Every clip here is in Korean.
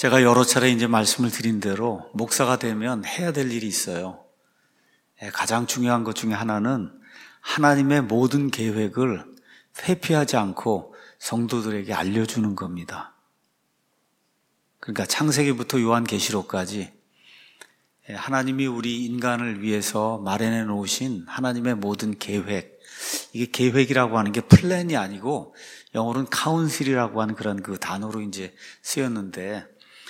제가 여러 차례 이제 말씀을 드린 대로 목사가 되면 해야 될 일이 있어요. 가장 중요한 것 중에 하나는 하나님의 모든 계획을 회피하지 않고 성도들에게 알려주는 겁니다. 그러니까 창세기부터 요한계시록까지 하나님이 우리 인간을 위해서 마련해 놓으신 하나님의 모든 계획, 이게 계획이라고 하는 게 플랜이 아니고 영어로는 카운실이라고 하는 그런 그 단어로 이제 쓰였는데,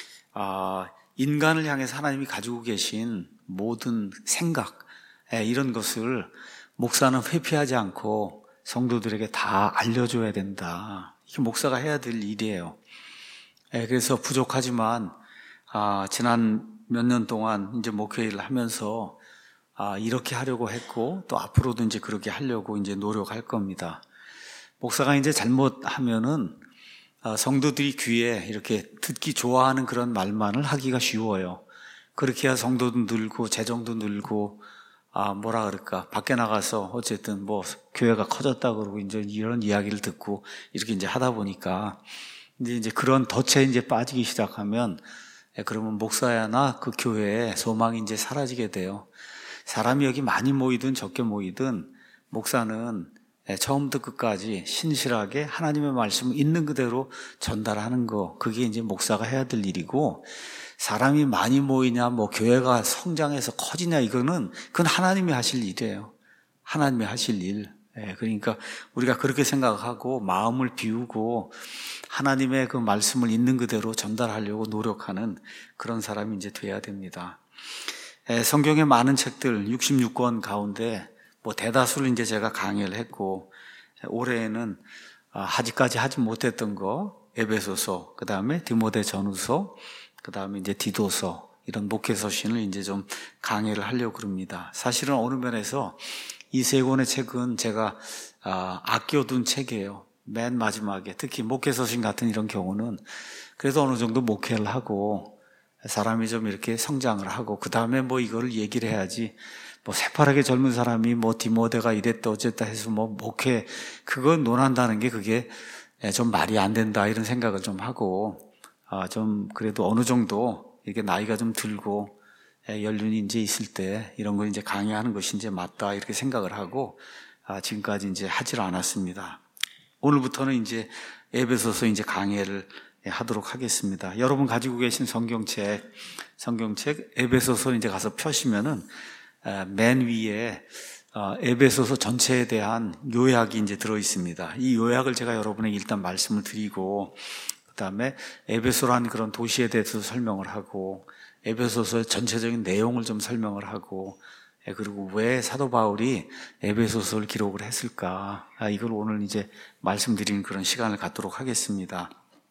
인간을 향해서 하나님이 가지고 계신 모든 생각, 이런 것을 목사는 회피하지 않고 성도들에게 다 알려줘야 된다. 이게 목사가 해야 될 일이에요. 그래서 부족하지만 지난 몇 년 동안 이제 목회를 하면서 이렇게 하려고 했고, 또 앞으로도 이제 그렇게 하려고 이제 노력할 겁니다. 목사가 이제 잘못하면은 성도들이 귀에 이렇게 듣기 좋아하는 그런 말만을 하기가 쉬워요. 그렇게 해야 성도도 늘고 재정도 늘고 뭐라 그럴까, 밖에 나가서 어쨌든 뭐 교회가 커졌다 그러고 이제 이런 이야기를 듣고 이렇게 이제 하다 보니까 이제 그런 덫에 이제 빠지기 시작하면, 그러면 목사야나 그 교회에 소망이 이제 사라지게 돼요. 사람이 여기 많이 모이든 적게 모이든 목사는 처음부터 끝까지 신실하게 하나님의 말씀을 있는 그대로 전달하는 거, 그게 이제 목사가 해야 될 일이고, 사람이 많이 모이냐, 뭐 교회가 성장해서 커지냐, 그건 하나님이 하실 일이에요. 하나님이 하실 일. 그러니까 우리가 그렇게 생각하고 마음을 비우고 하나님의 그 말씀을 있는 그대로 전달하려고 노력하는 그런 사람이 이제 돼야 됩니다. 성경의 많은 책들 66권 가운데 뭐 대다수를 이제 제가 강의를 했고, 올해에는 아직까지 하지 못했던 거 에베소서, 그 다음에 디모데 전후서, 그 다음에 이제 디도서, 이런 목회서신을 이제 좀 강의를 하려고 그럽니다. 사실은 어느 면에서 이 세 권의 책은 제가 아껴둔 책이에요. 맨 마지막에, 특히 목회서신 같은 이런 경우는 그래도 어느 정도 목회를 하고 사람이 좀 이렇게 성장을 하고 그 다음에 뭐 이거를 얘기를 해야지, 뭐 새파랗게 젊은 사람이 뭐 디모데가 이랬다 어쨌다 해서 뭐 목회 그거 논한다는 게 그게 좀 말이 안 된다, 이런 생각을 좀 하고, 좀 그래도 어느 정도 이렇게 나이가 좀 들고 연륜이 이제 있을 때 이런 걸 이제 강의하는 것이 이제 맞다, 이렇게 생각을 하고 지금까지 이제 하질 않았습니다. 오늘부터는 이제 에베소서 이제 강의를 하도록 하겠습니다. 여러분 가지고 계신 성경책 에베소서 이제 가서 펴시면은 맨 위에 에베소서 전체에 대한 요약이 이제 들어 있습니다. 이 요약을 제가 여러분에게 일단 말씀을 드리고, 그 다음에 에베소라는 그런 도시에 대해서 설명을 하고, 에베소서의 전체적인 내용을 좀 설명을 하고, 그리고 왜 사도 바울이 에베소서를 기록을 했을까, 이걸 오늘 이제 말씀드리는 그런 시간을 갖도록 하겠습니다.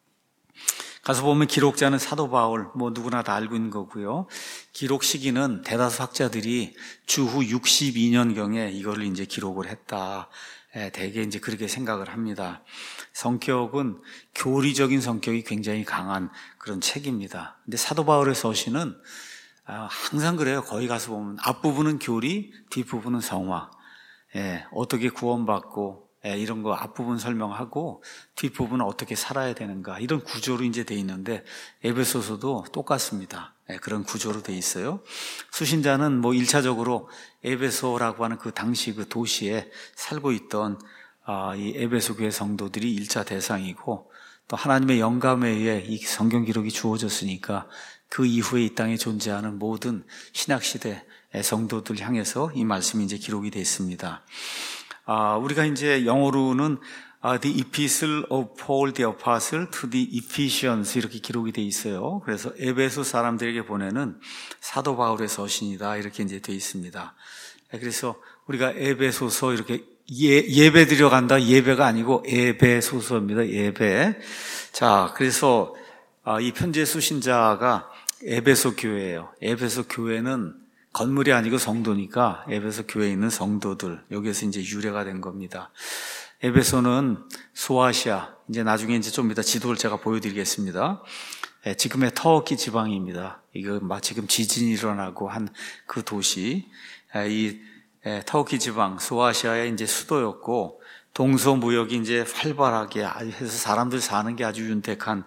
가서 보면 기록자는 사도 바울, 뭐 누구나 다 알고 있는 거고요. 기록 시기는 대다수 학자들이 주후 62년경에 이거를 이제 기록을 했다, 대개 이제 그렇게 생각을 합니다. 성격은 교리적인 성격이 굉장히 강한 그런 책입니다. 근데 사도 바울의 서신은 항상 그래요. 거기 가서 보면 앞부분은 교리, 뒷부분은 성화. 어떻게 구원받고 이런 거 앞부분 설명하고 뒷부분은 어떻게 살아야 되는가, 이런 구조로 이제 돼 있는데 에베소서도 똑같습니다. 그런 구조로 돼 있어요. 수신자는 뭐 1차적으로 에베소라고 하는 그 당시 그 도시에 살고 있던 이 에베소 교회 성도들이 1차 대상이고, 또 하나님의 영감에 의해 이 성경 기록이 주어졌으니까 그 이후에 이 땅에 존재하는 모든 신약시대 성도들 향해서 이 말씀이 이제 기록이 되어 있습니다. 우리가 이제 영어로는 The Epistle of Paul the Apostle to the Ephesians 이렇게 기록이 되어 있어요. 그래서 에베소 사람들에게 보내는 사도 바울의 서신이다, 이렇게 이제 되어 있습니다. 그래서 우리가 에베소서 이렇게 예배 드려 간다, 예배가 아니고 에베소서입니다. 예배. 자, 그래서 이 편지의 수신자가 에베소 교회예요. 에베소 교회는 건물이 아니고 성도니까 에베소 교회에 있는 성도들, 여기에서 이제 유래가 된 겁니다. 에베소는 소아시아, 이제 나중에 이제 좀 이따 지도를 제가 보여드리겠습니다. 지금의 터키 지방입니다. 이거 막 지금 지진이 일어나고 한 그 도시, 이 터키 지방 소아시아의 이제 수도였고, 동서무역이 이제 활발하게 해서 사람들 사는 게 아주 윤택한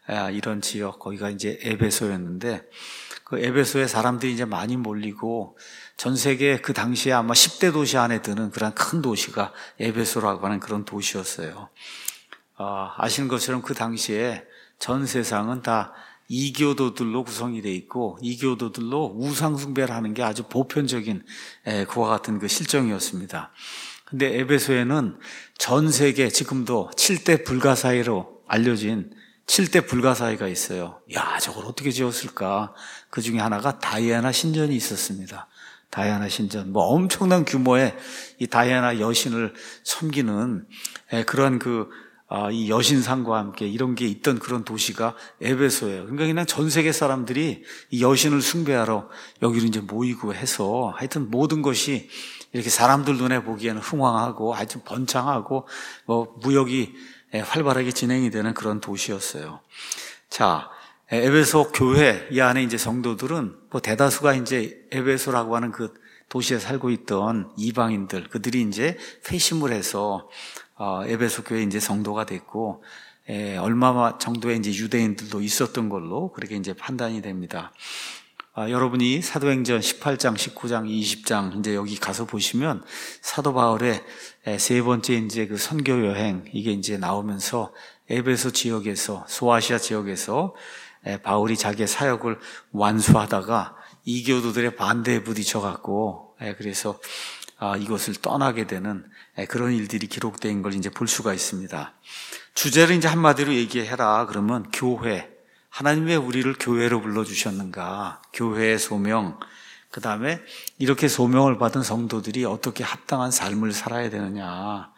이런 지역, 거기가 이제 에베소였는데, 그 에베소에 사람들이 이제 많이 몰리고, 전 세계 그 당시에 아마 10대 도시 안에 드는 그런 큰 도시가 에베소라고 하는 그런 도시였어요. 아시는 것처럼 그 당시에 전 세상은 다 이교도들로 구성이 되어 있고, 이교도들로 우상숭배를 하는 게 아주 보편적인 그와 같은 그 실정이었습니다. 근데 에베소에는 전 세계 지금도 7대 불가사의로 알려진 7대 불가사의가 있어요. 야, 저걸 어떻게 지었을까? 그 중에 하나가 다이애나 신전이 있었습니다. 다이애나 신전. 뭐 엄청난 규모의 이 다이애나 여신을 섬기는 그런 이 여신상과 함께 이런 게 있던 그런 도시가 에베소예요. 그러니까 그냥 전 세계 사람들이 이 여신을 숭배하러 여기로 이제 모이고 해서 하여튼 모든 것이 이렇게 사람들 눈에 보기에는 흥왕하고 하여튼 번창하고 뭐 무역이 활발하게 진행이 되는 그런 도시였어요. 자, 에베소 교회 이 안에 이제 성도들은 뭐 대다수가 이제 에베소라고 하는 그 도시에 살고 있던 이방인들, 그들이 이제 회심을 해서 에베소 교회 이제 성도가 됐고, 얼마 정도의 이제 유대인들도 있었던 걸로 그렇게 이제 판단이 됩니다. 여러분이 사도행전 18장, 19장, 20장 이제 여기 가서 보시면 사도 바울의 세 번째 이제 그 선교 여행 이게 이제 나오면서 에베소 지역에서 소아시아 지역에서 바울이 자기의 사역을 완수하다가 이교도들의 반대에 부딪혀 갖고 그래서 이것을 떠나게 되는 그런 일들이 기록된 걸 이제 볼 수가 있습니다. 주제를 이제 한마디로 얘기해라 그러면 교회. 하나님 왜 우리를 교회로 불러주셨는가? 교회의 소명. 그 다음에 이렇게 소명을 받은 성도들이 어떻게 합당한 삶을 살아야 되느냐.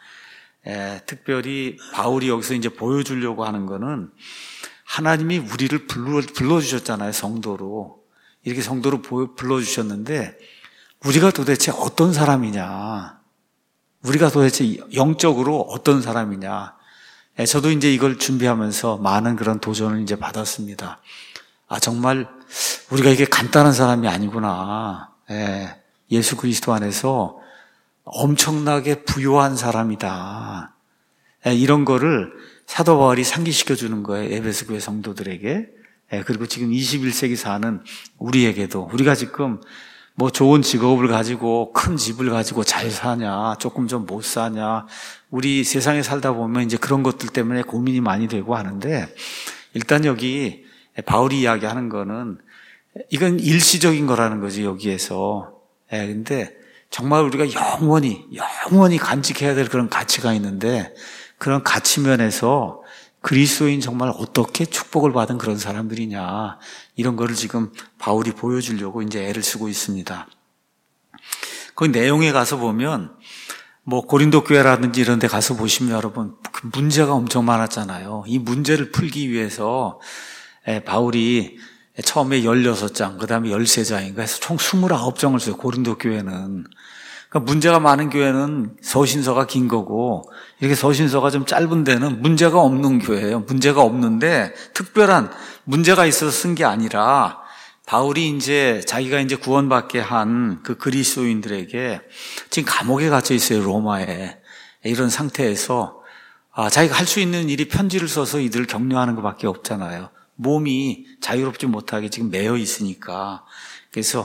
특별히 바울이 여기서 이제 보여주려고 하는 거는 하나님이 우리를 불러주셨잖아요. 성도로. 이렇게 성도로 불러주셨는데 우리가 도대체 어떤 사람이냐. 우리가 도대체 영적으로 어떤 사람이냐. 저도 이제 이걸 준비하면서 많은 그런 도전을 이제 받았습니다. 정말 우리가 이게 간단한 사람이 아니구나. 예수 그리스도 안에서 엄청나게 부요한 사람이다. 이런 거를 사도 바울이 상기시켜 주는 거예요. 에베소 교회 성도들에게. 그리고 지금 21세기 사는 우리에게도 우리가 지금 뭐 좋은 직업을 가지고 큰 집을 가지고 잘 사냐, 조금 좀 못 사냐, 우리 세상에 살다 보면 이제 그런 것들 때문에 고민이 많이 되고 하는데 일단 여기 바울이 이야기하는 거는 이건 일시적인 거라는 거지 여기에서. 근데 정말 우리가 영원히 간직해야 될 그런 가치가 있는데 그런 가치면에서 그리스도인 정말 어떻게 축복을 받은 그런 사람들이냐 이런 거를 지금 바울이 보여주려고 이제 애를 쓰고 있습니다. 그 내용에 가서 보면 뭐 고린도 교회라든지 이런 데 가서 보시면 여러분 그 문제가 엄청 많았잖아요. 이 문제를 풀기 위해서 바울이 처음에 16장, 그 다음에 13장인가 해서 총 29장을 써요. 고린도 교회는. 그러니까 문제가 많은 교회는 서신서가 긴 거고 이렇게 서신서가 좀 짧은 데는 문제가 없는 교회예요. 문제가 없는데 특별한 문제가 있어서 쓴 게 아니라 바울이 이제 자기가 이제 구원받게 한 그 그리스도인들에게 지금 감옥에 갇혀 있어요. 로마에. 이런 상태에서 자기가 할 수 있는 일이 편지를 써서 이들을 격려하는 것밖에 없잖아요. 몸이 자유롭지 못하게 지금 매여 있으니까. 그래서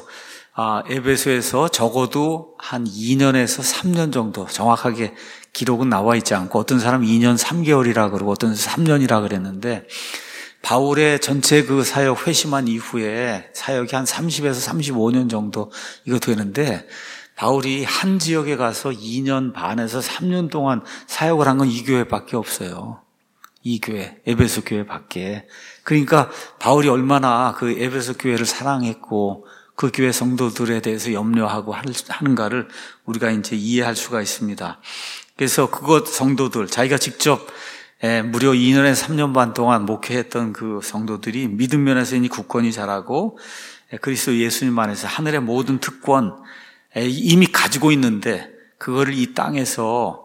에베소에서 적어도 한 2년에서 3년 정도 정확하게 기록은 나와 있지 않고 어떤 사람은 2년 3개월이라 그러고 어떤 사람은 3년이라 그랬는데 바울의 전체 그 사역 회심한 이후에 사역이 한 30에서 35년 정도 이거 되는데 바울이 한 지역에 가서 2년 반에서 3년 동안 사역을 한 건 이 교회밖에 없어요. 이 교회, 에베소 교회밖에. 그러니까 바울이 얼마나 그 에베소 교회를 사랑했고 그 교회 성도들에 대해서 염려하고 하는가를 우리가 이제 이해할 수가 있습니다. 그래서 그것 성도들, 자기가 직접 무려 2년에서 3년 반 동안 목회했던 그 성도들이 믿음 면에서 이미 굳건히 자라고 그리스도 예수님 안에서 하늘의 모든 특권 이미 가지고 있는데 그거를 이 땅에서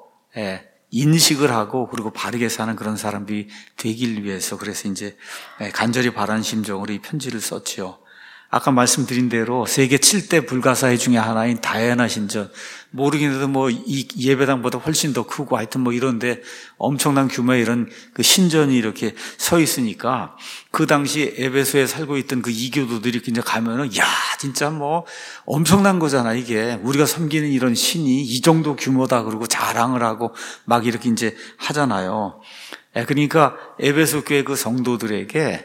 인식을 하고 그리고 바르게 사는 그런 사람들이 되길 위해서 그래서 이제 간절히 바라는 심정으로 이 편지를 썼지요. 아까 말씀드린 대로 세계 7대 불가사의 중에 하나인 다이애나 신전 모르긴 해도 뭐 이 예배당보다 훨씬 더 크고 하여튼 뭐 이런데 엄청난 규모의 이런 그 신전이 이렇게 서 있으니까 그 당시 에베소에 살고 있던 그 이교도들이 이제 가면은, 야, 진짜 뭐 엄청난 거잖아, 이게. 우리가 섬기는 이런 신이 이 정도 규모다, 그러고 자랑을 하고 막 이렇게 이제 하잖아요. 그러니까 에베소 교회 그 성도들에게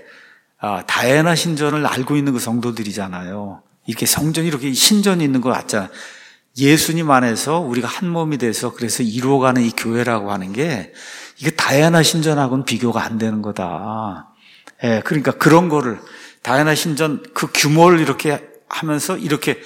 다이애나 신전을 알고 있는 그 성도들이잖아요. 이렇게 성전이 이렇게 신전이 있는 거 같잖아요. 예수님 안에서 우리가 한 몸이 돼서 그래서 이루어가는 이 교회라고 하는 게 이게 다이애나 신전하고는 비교가 안 되는 거다. 그러니까 그런 거를 다이애나 신전 그 규모를 이렇게 하면서 이렇게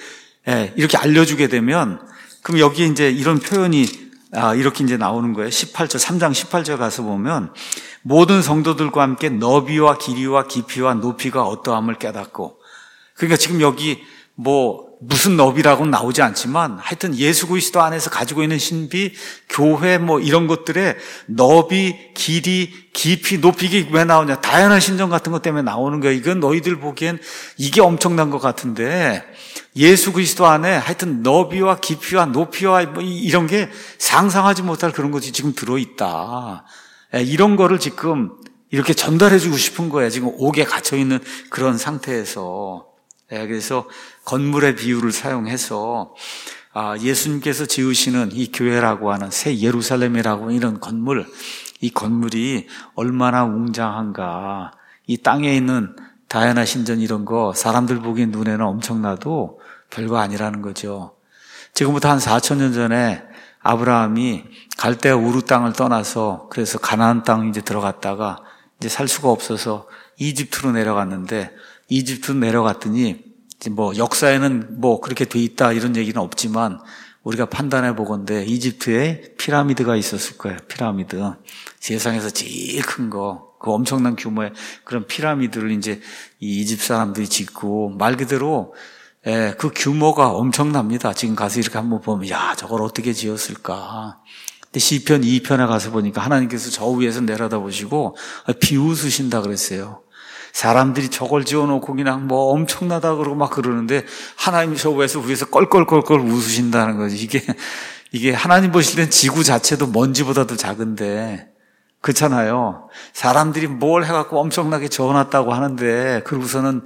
알려주게 되면 그럼 여기 이제 이런 표현이 이렇게 이제 나오는 거예요. 18절, 3장 18절 가서 보면 모든 성도들과 함께 너비와 길이와 깊이와 높이가 어떠함을 깨닫고, 그러니까 지금 여기 뭐 무슨 너비라고는 나오지 않지만 하여튼 예수 그리스도 안에서 가지고 있는 신비, 교회 뭐 이런 것들의 너비, 길이, 깊이, 높이, 이게 왜 나오냐? 다양한 신전 같은 것 때문에 나오는 거야. 이건 너희들 보기엔 이게 엄청난 것 같은데 예수 그리스도 안에 하여튼 너비와 깊이와 높이와 뭐 이런 게 상상하지 못할 그런 것이 지금 들어있다. 이런 거를 지금 이렇게 전달해주고 싶은 거예요. 지금 옥에 갇혀있는 그런 상태에서. 그래서 건물의 비유를 사용해서 예수님께서 지으시는 이 교회라고 하는 새 예루살렘이라고 하는 이런 건물, 이 건물이 얼마나 웅장한가. 이 땅에 있는 다이애나 신전 이런 거 사람들 보기엔 눈에는 엄청나도 별거 아니라는 거죠. 지금부터 한 4,000년 전에 아브라함이 갈대아 우르 땅을 떠나서 그래서 가나안 땅 이제 들어갔다가 이제 살 수가 없어서 이집트로 내려갔는데, 이집트 내려갔더니 뭐 역사에는 뭐 그렇게 돼 있다 이런 얘기는 없지만 우리가 판단해 보건대 이집트에 피라미드가 있었을 거예요. 피라미드. 세상에서 제일 큰 거, 그 엄청난 규모의 그런 피라미드를 이제 이 이집트 사람들이 짓고, 말 그대로 그 규모가 엄청납니다. 지금 가서 이렇게 한번 보면 야, 저걸 어떻게 지었을까. 근데 시편 2편에 가서 보니까 하나님께서 저 위에서 내려다보시고 비웃으신다 그랬어요. 사람들이 저걸 지어놓고 그냥 뭐 엄청나다 그러고 막 그러는데 하나님이 저 위에서 껄껄껄껄 웃으신다는 거지. 이게 하나님 보실 땐 지구 자체도 먼지보다도 작은데, 그렇잖아요. 사람들이 뭘 해갖고 엄청나게 지어놨다고 하는데 그러고서는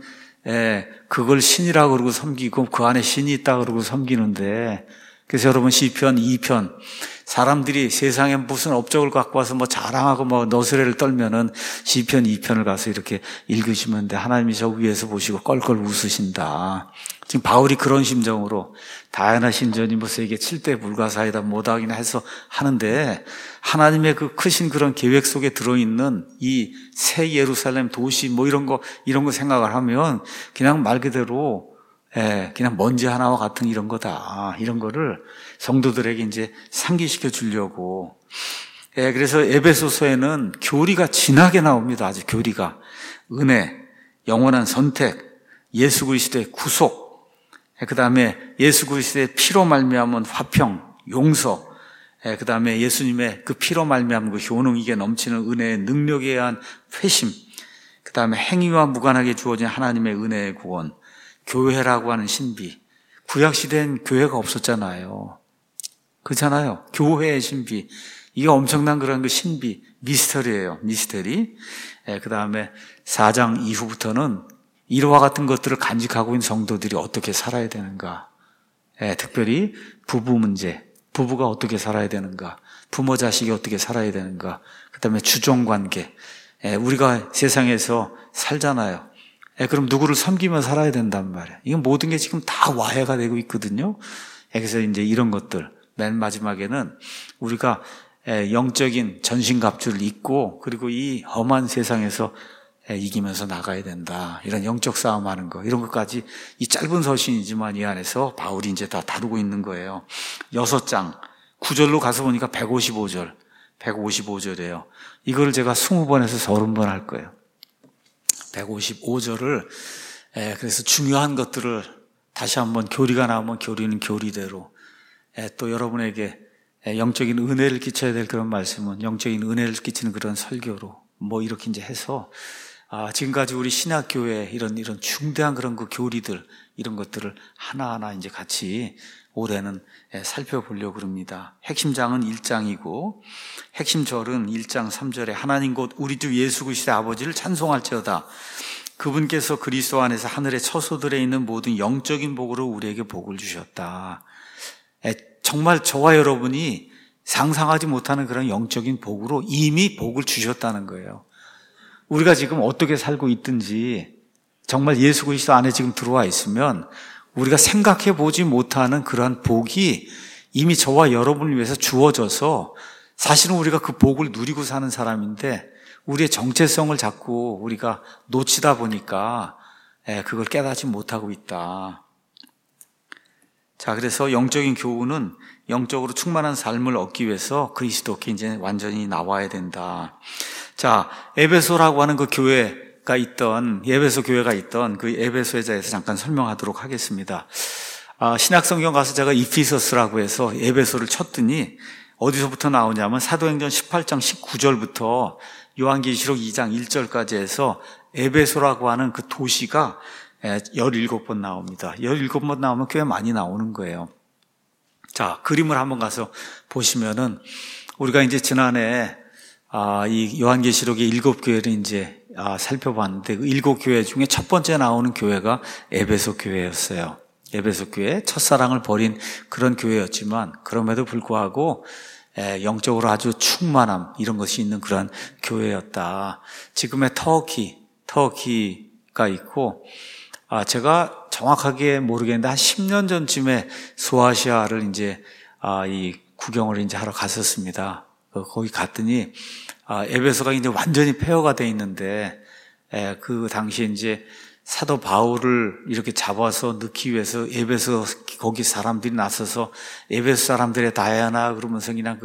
그걸 신이라고 그러고 섬기고 그 안에 신이 있다 그러고 섬기는데, 그래서 여러분 시편 2편 사람들이 세상에 무슨 업적을 갖고 와서 뭐 자랑하고 뭐 너스레를 떨면은 시편 2편을 가서 이렇게 읽으시면 돼. 하나님이 저 위에서 보시고 껄껄 웃으신다. 지금 바울이 그런 심정으로 다이애나 신전이 뭐 세계 7대 불가사이다 뭐다기나 해서 하는데, 하나님의 그 크신 그런 계획 속에 들어있는 이 새 예루살렘 도시 뭐 이런 거 생각을 하면 그냥 말 그대로 그냥 먼지 하나와 같은 이런 거다. 이런 거를 성도들에게 이제 상기시켜 주려고. 그래서 에베소서에는 교리가 진하게 나옵니다. 아주 교리가. 은혜, 영원한 선택, 예수 그리스도의 구속, 그 다음에 예수 그리스도의 피로 말미암은 화평, 용서, 그 다음에 예수님의 그 피로 말미암은 그 효능이게 넘치는 은혜의 능력에 의한 회심, 그 다음에 행위와 무관하게 주어진 하나님의 은혜의 구원, 교회라고 하는 신비. 구약시대엔 교회가 없었잖아요. 그렇잖아요. 교회의 신비. 이게 엄청난 그런 그 신비, 미스터리예요. 미스터리. 그 다음에 4장 이후부터는 이와 같은 것들을 간직하고 있는 성도들이 어떻게 살아야 되는가. 특별히 부부 문제. 부부가 어떻게 살아야 되는가. 부모 자식이 어떻게 살아야 되는가. 그 다음에 주종관계. 우리가 세상에서 살잖아요. 그럼 누구를 섬기며 살아야 된단 말이에요. 이건 모든 게 지금 다 와해가 되고 있거든요. 그래서 이제 이런 것들, 맨 마지막에는 우리가 영적인 전신갑주를 입고, 그리고 이 험한 세상에서 이기면서 나가야 된다. 이런 영적 싸움하는 거, 이런 것까지 이 짧은 서신이지만 이 안에서 바울이 이제 다 다루고 있는 거예요. 6장 9절로 가서 보니까 155절이에요. 이걸 제가 20번에서 30번 할 거예요. 155절을 그래서 중요한 것들을 다시 한번, 교리가 나오면 교리는 교리대로, 또 여러분에게 영적인 은혜를 끼쳐야 될 그런 말씀은 영적인 은혜를 끼치는 그런 설교로 뭐 이렇게 이제 해서 지금까지 우리 신학교회 이런 중대한 그런 그 교리들, 이런 것들을 하나하나 이제 같이 올해는 살펴보려고 합니다. 핵심장은 1장이고, 핵심 절은 1장 3절에 하나님 곧 우리 주 예수 그리스도의 아버지를 찬송할지어다. 그분께서 그리스도 안에서 하늘의 처소들에 있는 모든 영적인 복으로 우리에게 복을 주셨다. 정말 저와 여러분이 상상하지 못하는 그런 영적인 복으로 이미 복을 주셨다는 거예요. 우리가 지금 어떻게 살고 있든지 정말 예수 그리스도 안에 지금 들어와 있으면 우리가 생각해 보지 못하는 그러한 복이 이미 저와 여러분을 위해서 주어져서 사실은 우리가 그 복을 누리고 사는 사람인데 우리의 정체성을 자꾸 우리가 놓치다 보니까 그걸 깨닫지 못하고 있다. 자, 그래서 영적인 교훈은 영적으로 충만한 삶을 얻기 위해서 그리스도께 이제 완전히 나와야 된다. 자, 에베소라고 하는 그 교회가 있던, 에베소 교회가 있던 그 에베소에 대해서 잠깐 설명하도록 하겠습니다. 신약성경 가서 제가 이피서스라고 해서 에베소를 쳤더니 어디서부터 나오냐면 사도행전 18장 19절부터 요한계시록 2장 1절까지 해서 에베소라고 하는 그 도시가 17번 나옵니다. 17번 나오면 꽤 많이 나오는 거예요. 자, 그림을 한번 가서 보시면은 우리가 이제 지난해 이 요한계시록의 7교회를 이제 살펴봤는데 그 7교회 중에 첫 번째 나오는 교회가 에베소 교회였어요. 에베소 교회, 첫사랑을 버린 그런 교회였지만 그럼에도 불구하고 영적으로 아주 충만함 이런 것이 있는 그런 교회였다. 지금의 터키가 있고 제가 정확하게 모르겠는데 한 10년 전쯤에 소아시아를 이제 이 구경을 이제 하러 갔었습니다. 거기 갔더니 에베소가 이제 완전히 폐허가 돼 있는데 그 당시에 이제 사도 바울을 이렇게 잡아서 넣기 위해서 에베소 거기 사람들이 나서서 에베소 사람들의 다이아나 그러면서 그냥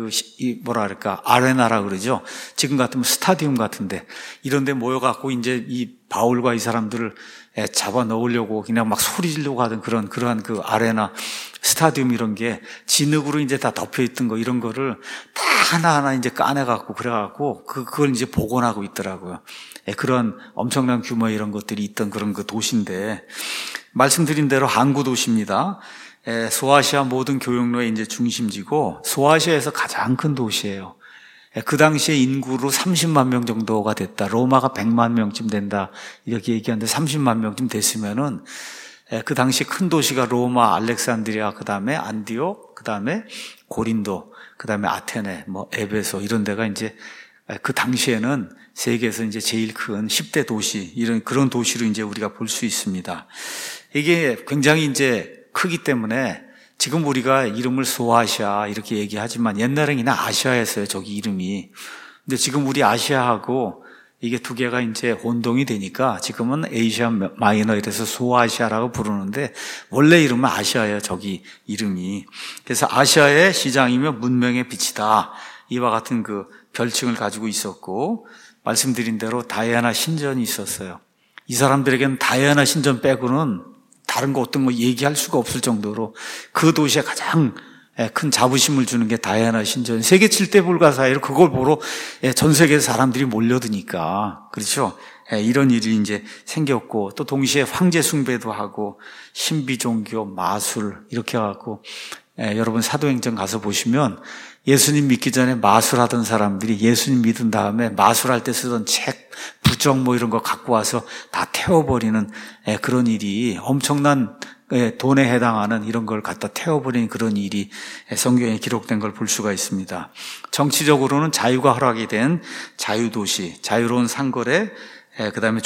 아레나라 그러죠. 지금 같으면 스타디움 같은데 이런 데 모여갖고 이제 이 바울과 이 사람들을 잡아 넣으려고 그냥 막 소리 지르고 하던 그러한 그 아레나 스타디움 이런 게 진흙으로 이제 다 덮여 있던 거 이런 거를 다 하나하나 이제 까내갖고 그래갖고 그걸 이제 복원하고 있더라고요. 그런 엄청난 규모의 이런 것들이 있던 그런 그 도시인데 말씀드린 대로 항구 도시입니다. 소아시아 모든 교역로의 이제 중심지고 소아시아에서 가장 큰 도시예요. 그 당시에 인구로 30만 명 정도가 됐다. 로마가 100만 명쯤 된다. 이렇게 얘기하는데 30만 명쯤 됐으면은 그 당시 큰 도시가 로마, 알렉산드리아, 그 다음에 안디옥, 그 다음에 고린도, 그 다음에 아테네, 에베소 이런 데가 이제 그 당시에는 세계에서 이제 제일 큰 10대 도시 그런 도시로 이제 우리가 볼 수 있습니다. 이게 굉장히 이제 크기 때문에 지금 우리가 이름을 소아시아 이렇게 얘기하지만 옛날에는 그냥 아시아였어요. 저기 이름이. 근데 지금 우리 아시아하고 이게 두 개가 이제 혼동이 되니까 지금은 에이시아 마이너 이래서 소아시아라고 부르는데 원래 이름은 아시아예요. 저기 이름이. 그래서 아시아의 시장이며 문명의 빛이다. 이와 같은 그 별칭을 가지고 있었고 말씀드린 대로 다이아나 신전이 있었어요. 이 사람들에게는 다이아나 신전 빼고는 다른 거 어떤 거 얘기할 수가 없을 정도로 그 도시에 가장 큰 자부심을 주는 게 다이아나 신전. 세계 7대 불가사의로 그걸 보러 전 세계 사람들이 몰려드니까. 그렇죠? 이런 일이 이제 생겼고 또 동시에 황제 숭배도 하고 신비 종교, 마술 이렇게 해갖고 여러분 사도행전 가서 보시면 예수님 믿기 전에 마술하던 사람들이 예수님 믿은 다음에 마술할 때 쓰던 책, 부적 이런 거 갖고 와서 다 태워버리는 그런 일이 엄청난 돈에 해당하는 이런 걸 갖다 태워버리는 그런 일이 성경에 기록된 걸 볼 수가 있습니다. 정치적으로는 자유가 허락이 된 자유도시, 자유로운 상거래, 그 다음에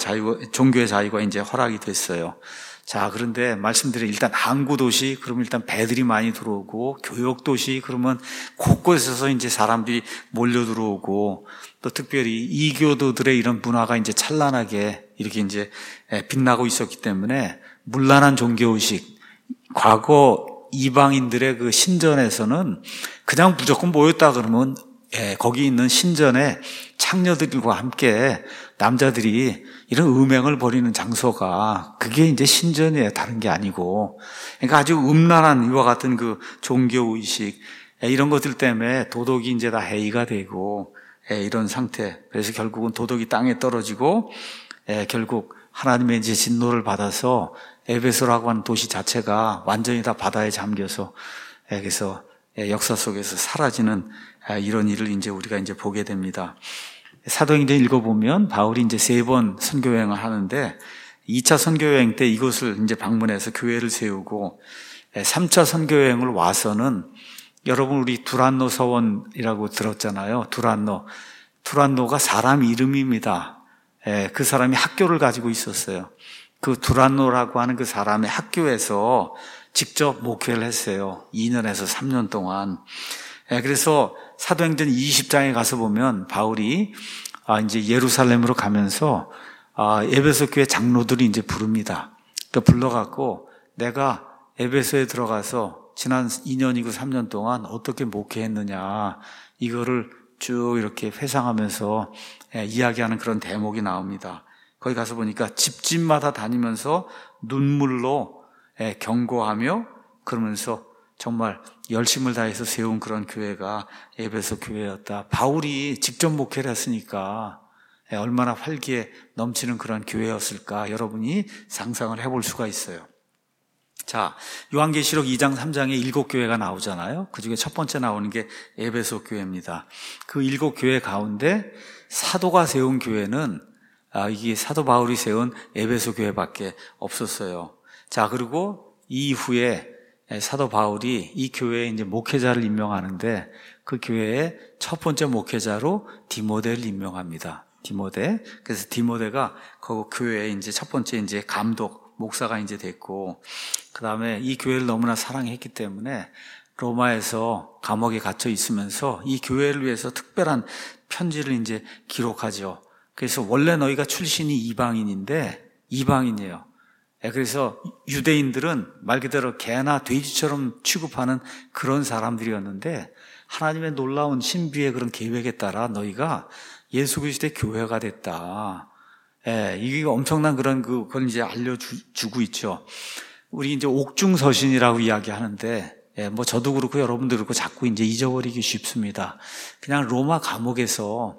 종교의 자유가 이제 허락이 됐어요. 자, 그런데 말씀드린 일단 항구도시, 그러면 일단 배들이 많이 들어오고, 교역도시, 그러면 곳곳에서 이제 사람들이 몰려 들어오고, 또 특별히 이교도들의 이런 문화가 이제 찬란하게 이렇게 이제 빛나고 있었기 때문에 문란한 종교의식, 과거 이방인들의 그 신전에서는 그냥 무조건 모였다 그러면 거기 있는 신전에 창녀들과 함께 남자들이 이런 음행을 벌이는 장소가 그게 이제 신전이에요. 다른 게 아니고. 그러니까 아주 음란한 이와 같은 그 종교의식 이런 것들 때문에 도덕이 이제 다 해이가 되고 이런 상태. 그래서 결국은 도덕이 땅에 떨어지고 결국 하나님의 이제 진노를 받아서 에베소라고 하는 도시 자체가 완전히 다 바다에 잠겨서 그래서 역사 속에서 사라지는 이런 일을 이제 우리가 이제 보게 됩니다. 사도행전 읽어보면 바울이 이제 3번 선교 여행을 하는데 2차 선교 여행 때 이곳을 이제 방문해서 교회를 세우고 3차 선교 여행을 와서는 여러분 우리 두란노 서원이라고 들었잖아요. 두란노가 사람 이름입니다. 그 사람이 학교를 가지고 있었어요. 그 두란노라고 하는 그 사람의 학교에서 직접 목회를 했어요. 2년에서 3년 동안. 그래서 사도행전 20장에 가서 보면 바울이 이제 예루살렘으로 가면서 에베소 교회 장로들이 이제 부릅니다. 불러갖고 내가 에베소에 들어가서 지난 2년이고 3년 동안 어떻게 목회했느냐 이거를 쭉 이렇게 회상하면서 이야기하는 그런 대목이 나옵니다. 거기 가서 보니까 집집마다 다니면서 눈물로 경고하며 그러면서 정말 열심을 다해서 세운 그런 교회가 에베소 교회였다. 바울이 직접 목회를 했으니까 얼마나 활기에 넘치는 그런 교회였을까 여러분이 상상을 해볼 수가 있어요. 자, 요한계시록 2장 3장에 7교회가 나오잖아요. 그중에 첫 번째 나오는 게 에베소 교회입니다. 그 7교회 가운데 사도가 세운 교회는 이게 사도 바울이 세운 에베소 교회밖에 없었어요. 자, 그리고 이후에 사도 바울이 이 교회에 이제 목회자를 임명하는데 그 교회의 첫 번째 목회자로 디모데를 임명합니다. 디모데. 그래서 디모데가 그 교회의 이제 첫 번째 이제 감독, 목사가 이제 됐고, 그 다음에 이 교회를 너무나 사랑했기 때문에 로마에서 감옥에 갇혀 있으면서 이 교회를 위해서 특별한 편지를 이제 기록하죠. 그래서 원래 너희가 출신이 이방인이에요. 그래서 유대인들은 말 그대로 개나 돼지처럼 취급하는 그런 사람들이었는데 하나님의 놀라운 신비의 그런 계획에 따라 너희가 예수 그리스도의 교회가 됐다. 이게 엄청난 그걸 이제 알려주고 있죠. 우리 이제 옥중서신이라고 이야기하는데, 뭐 저도 그렇고 여러분도 그렇고 자꾸 이제 잊어버리기 쉽습니다. 그냥 로마 감옥에서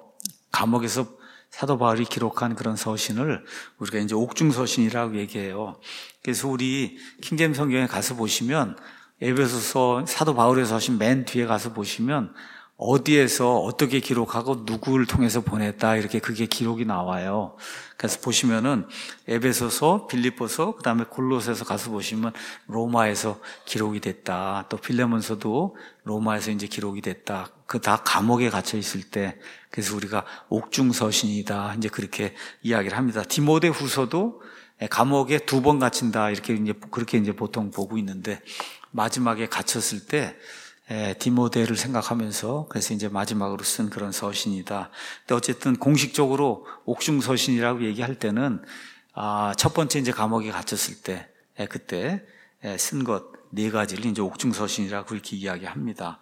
사도 바울이 기록한 그런 서신을 우리가 이제 옥중서신이라고 얘기해요. 그래서 우리 킹제임스 성경에 가서 보시면 에베소서 사도 바울의 서신 맨 뒤에 가서 보시면 어디에서 어떻게 기록하고 누구를 통해서 보냈다 이렇게 그게 기록이 나와요. 그래서 보시면은 에베소서, 빌립보서, 그다음에 골로새서 가서 보시면 로마에서 기록이 됐다. 또 필레몬서도 로마에서 이제 기록이 됐다. 그 다 감옥에 갇혀 있을 때 그래서 우리가 옥중서신이다 이제 그렇게 이야기를 합니다. 디모데 후서도 감옥에 2번 갇힌다 이렇게 이제 그렇게 이제 보통 보고 있는데 마지막에 갇혔을 때 디모데를 생각하면서 그래서 이제 마지막으로 쓴 그런 서신이다. 근데 어쨌든 공식적으로 옥중서신이라고 얘기할 때는 첫 번째 이제 감옥에 갇혔을 때 그때 쓴 것 4가지를 이제 옥중서신이라고 그렇게 이야기합니다.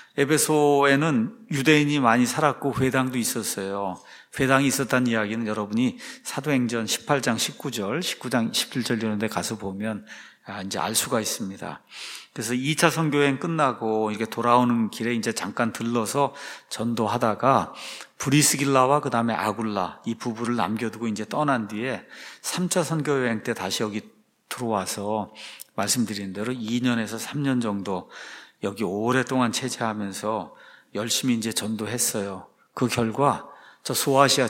에베소에는 유대인이 많이 살았고 회당도 있었어요. 회당이 있었다는 이야기는 여러분이 사도행전 18장 19절, 19장 17절 이런 데 가서 보면 이제 알 수가 있습니다. 그래서 2차 선교여행 끝나고 이렇게 돌아오는 길에 이제 잠깐 들러서 전도하다가 브리스길라와 그 다음에 아굴라 이 부부를 남겨두고 이제 떠난 뒤에 3차 선교여행 때 다시 여기 들어와서 말씀드린 대로 2년에서 3년 정도 여기 오랫동안 체제하면서 열심히 이제 전도했어요. 그 결과 저 소아시아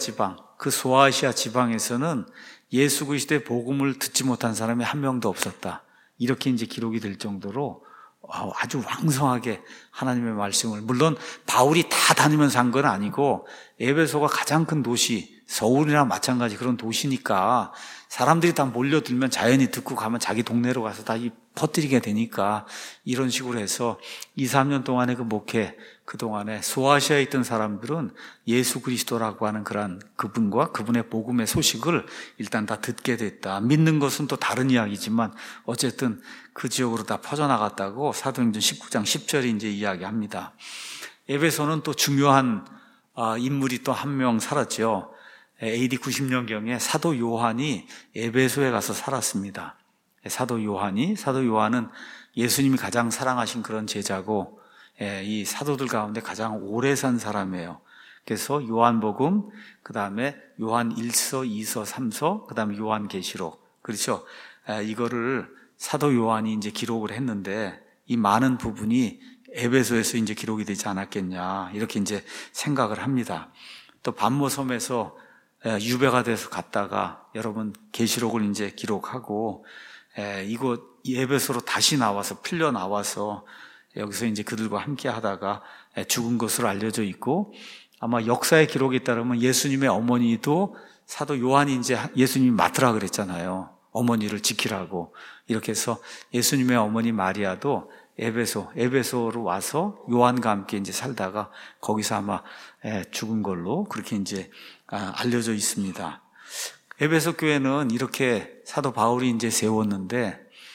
지방에서는 예수 그리스도의 복음을 듣지 못한 사람이 한 명도 없었다. 이렇게 이제 기록이 될 정도로 아주 왕성하게 하나님의 말씀을, 물론 바울이 다 다니면서 한 건 아니고 에베소가 가장 큰 도시, 서울이나 마찬가지 그런 도시니까 사람들이 다 몰려들면 자연히 듣고 가면 자기 동네로 가서 다 퍼뜨리게 되니까 이런 식으로 해서 2, 3년 동안의 그 목회, 그동안에 소아시아에 있던 사람들은 예수 그리스도라고 하는 그런 그분과 그분의 복음의 소식을 일단 다 듣게 됐다. 믿는 것은 또 다른 이야기지만 어쨌든 그 지역으로 다 퍼져나갔다고 사도행전 19장 10절이 이제 이야기합니다. 에베소는 또 중요한 인물이 또 한 명 살았죠. AD 90년경에 사도 요한이 에베소에 가서 살았습니다. 사도 요한은 예수님이 가장 사랑하신 그런 제자고 이 사도들 가운데 가장 오래 산 사람이에요. 그래서 요한복음, 그 다음에 요한 1서, 2서, 3서, 그 다음에 요한계시록. 그렇죠? 이거를 사도 요한이 이제 기록을 했는데 이 많은 부분이 에베소에서 이제 기록이 되지 않았겠냐. 이렇게 이제 생각을 합니다. 또 반모섬에서 유배가 돼서 갔다가 여러분 계시록을 이제 기록하고 이곳 에베소로 다시 나와서 풀려 나와서 여기서 이제 그들과 함께 하다가 죽은 것으로 알려져 있고 아마 역사의 기록에 따르면 예수님의 어머니도 사도 요한이 이제 예수님이 맡으라 그랬잖아요. 어머니를 지키라고. 이렇게 해서 예수님의 어머니 마리아도 에베소로 와서 요한과 함께 이제 살다가 거기서 아마 죽은 걸로 그렇게 이제 알려져 있습니다. 에베소 교회는 이렇게 사도 바울이 이제 세웠는데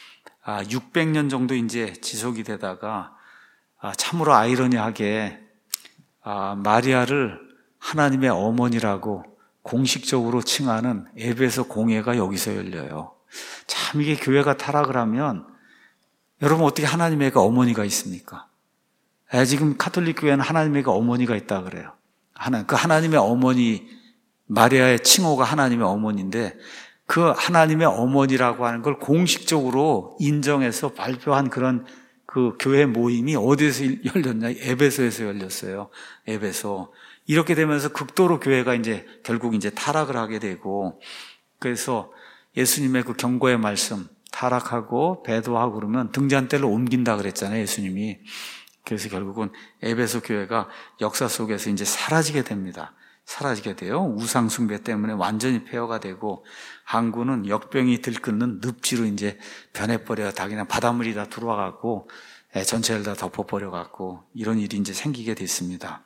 600년 정도 이제 지속이 되다가 참으로 아이러니하게 마리아를 하나님의 어머니라고 공식적으로 칭하는 에베소 공회가 여기서 열려요. 참 이게 교회가 타락을 하면 여러분 어떻게 하나님의 애가 어머니가 있습니까? 지금 가톨릭 교회는 하나님의 애가 어머니가 있다 그래요. 그 하나님의 어머니 마리아의 칭호가 하나님의 어머니인데 그 하나님의 어머니라고 하는 걸 공식적으로 인정해서 발표한 그런 그 교회 모임이 어디에서 열렸냐? 에베소에서 열렸어요. 에베소. 이렇게 되면서 극도로 교회가 이제 결국 이제 타락을 하게 되고 그래서 예수님의 그 경고의 말씀 타락하고 배도하고 그러면 등잔대를 옮긴다 그랬잖아요, 예수님이. 그래서 결국은 에베소 교회가 역사 속에서 이제 사라지게 됩니다. 사라지게 돼요. 우상숭배 때문에 완전히 폐허가 되고 항구는 역병이 들끓는 늪지로 이제 변해버려요. 다 그냥 바닷물이 다 들어와갖고 전체를 다 덮어버려갖고 이런 일이 이제 생기게 됐습니다.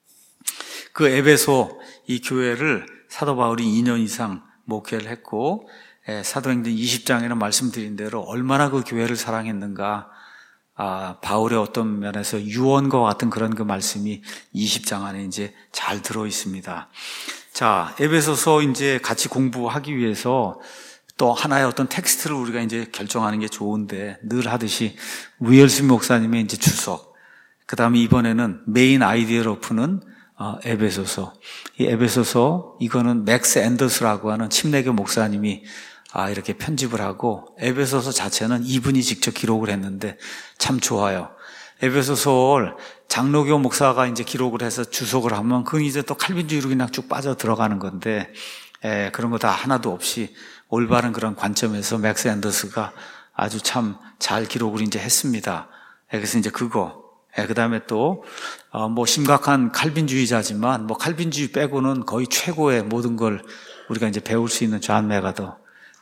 그 에베소 이 교회를 사도 바울이 2년 이상 목회를 했고 사도행전 20장에는 말씀드린 대로 얼마나 그 교회를 사랑했는가. 바울의 어떤 면에서 유언과 같은 그런 그 말씀이 20장 안에 이제 잘 들어 있습니다. 자, 에베소서 이제 같이 공부하기 위해서 또 하나의 어떤 텍스트를 우리가 이제 결정하는 게 좋은데 늘 하듯이 위얼스 목사님의 이제 주석, 그 다음에 이번에는 메인 아이디어로 푸는 에베소서. 이 에베소서 이거는 맥스 앤더스라고 하는 침례교 목사님이 이렇게 편집을 하고 에베소서 자체는 이분이 직접 기록을 했는데 참 좋아요. 에베소서를 장로교 목사가 이제 기록을 해서 주석을 하면 그건 이제 또 칼빈주의로 그냥 쭉 빠져 들어가는 건데 그런 거 다 하나도 없이 올바른 그런 관점에서 맥스 앤더스가 아주 참 잘 기록을 이제 했습니다. 그래서 이제 그거 그 다음에 또 뭐 심각한 칼빈주의자지만 뭐 칼빈주의 빼고는 거의 최고의 모든 걸 우리가 이제 배울 수 있는 존 메가더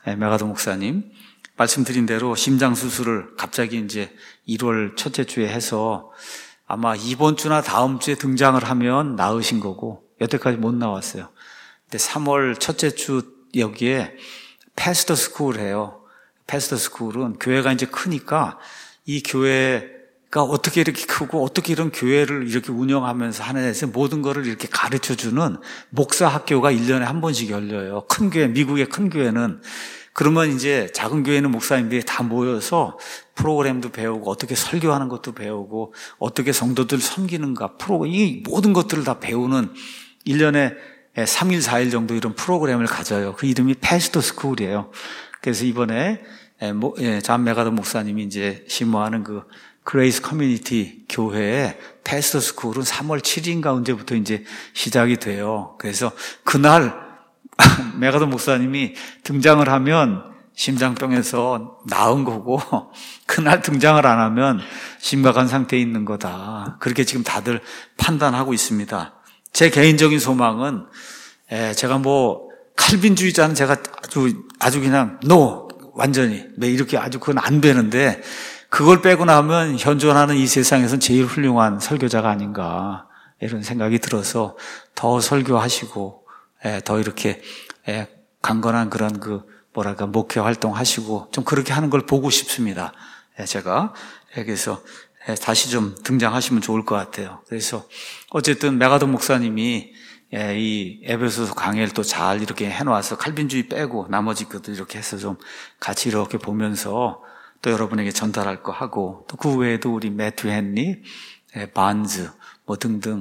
목사님 말씀드린 대로 심장 수술을 갑자기 이제 1월 첫째 주에 해서 아마 이번 주나 다음 주에 등장을 하면 나으신 거고 여태까지 못 나왔어요. 근데 3월 첫째 주 여기에 패스터 스쿨을 해요. 패스터 스쿨은 교회가 이제 크니까 이 교회가 어떻게 이렇게 크고 어떻게 이런 교회를 이렇게 운영하면서 하는 데서 모든 거를 이렇게 가르쳐주는 목사 학교가 1년에 한 번씩 열려요. 큰 교회, 미국의 큰 교회는 그러면 이제 작은 교회는 목사님들이 다 모여서 프로그램도 배우고 어떻게 설교하는 것도 배우고 어떻게 성도들 섬기는가 이 모든 것들을 다 배우는 1년에 3일, 4일 정도 이런 프로그램을 가져요. 그 이름이 패스터 스쿨이에요. 그래서 이번에 존 메가더 목사님이 이제 심호하는 그 그레이스 커뮤니티 교회의 패스터 스쿨은 3월 7일인가 언제부터 이제 시작이 돼요. 그래서 그날 메가더 목사님이 등장을 하면 심장병에서 나은 거고 그날 등장을 안 하면 심각한 상태에 있는 거다. 그렇게 지금 다들 판단하고 있습니다. 제 개인적인 소망은 제가 뭐 칼빈주의자는 제가 아주 그냥 완전히 이렇게 아주 그건 안 되는데 그걸 빼고 나면 현존하는 이 세상에서는 제일 훌륭한 설교자가 아닌가 이런 생각이 들어서 더 설교하시고 더 이렇게 강건한 그런 목회 활동하시고 좀 그렇게 하는 걸 보고 싶습니다. 제가 그래서 다시 좀 등장하시면 좋을 것 같아요. 그래서 어쨌든 메가더 목사님이 이 에베소서 강해를 또 잘 이렇게 해놓아서 칼빈주의 빼고 나머지 것들 이렇게 해서 좀 같이 이렇게 보면서 또 여러분에게 전달할 거 하고 또 그 외에도 우리 매튜 헨리, 반즈 뭐 등등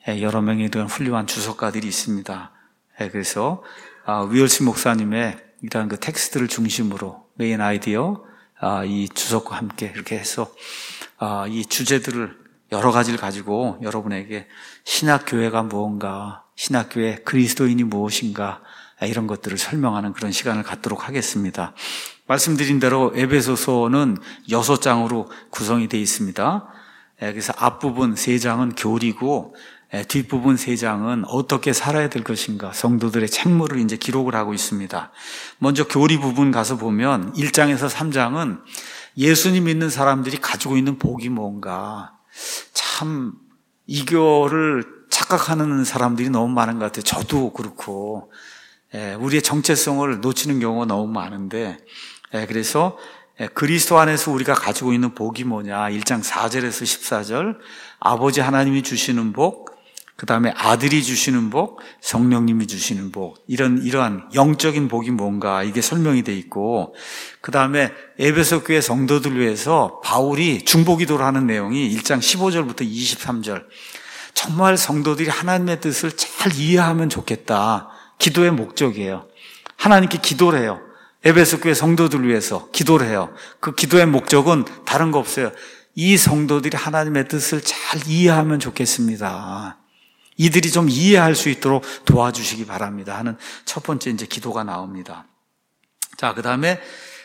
여러 명의 이런 훌륭한 주석가들이 있습니다. 그래서 위얼스 목사님의 이러한 그 텍스트를 중심으로 메인 아이디어, 이 주석과 함께 이렇게 해서 이 주제들을 여러 가지를 가지고 여러분에게 신학교회가 무언가, 신학교회 그리스도인이 무엇인가, 이런 것들을 설명하는 그런 시간을 갖도록 하겠습니다. 말씀드린 대로 에베소서는 6장으로 구성이 되어 있습니다. 그래서 앞부분 3장은 교리고 뒷부분 3장은 어떻게 살아야 될 것인가, 성도들의 책무를 이제 기록을 하고 있습니다. 먼저 교리 부분 가서 보면 1장에서 3장은 예수님 믿는 사람들이 가지고 있는 복이 뭔가, 참 이거를 착각하는 사람들이 너무 많은 것 같아요. 저도 그렇고 우리의 정체성을 놓치는 경우가 너무 많은데, 그래서 그리스도 안에서 우리가 가지고 있는 복이 뭐냐, 1장 4절에서 14절 아버지 하나님이 주시는 복, 그 다음에 아들이 주시는 복, 성령님이 주시는 복, 이러한 영적인 복이 뭔가 이게 설명이 돼 있고, 그 다음에 에베소 교회 성도들 위해서 바울이 중보기도를 하는 내용이 1장 15절부터 23절, 정말 성도들이 하나님의 뜻을 잘 이해하면 좋겠다, 기도의 목적이에요. 하나님께 기도를 해요. 에베소 교회 성도들 위해서 기도를 해요. 그 기도의 목적은 다른 거 없어요. 이 성도들이 하나님의 뜻을 잘 이해하면 좋겠습니다. 이들이 좀 이해할 수 있도록 도와주시기 바랍니다 하는 첫 번째 이제 기도가 나옵니다. 자, 그 다음에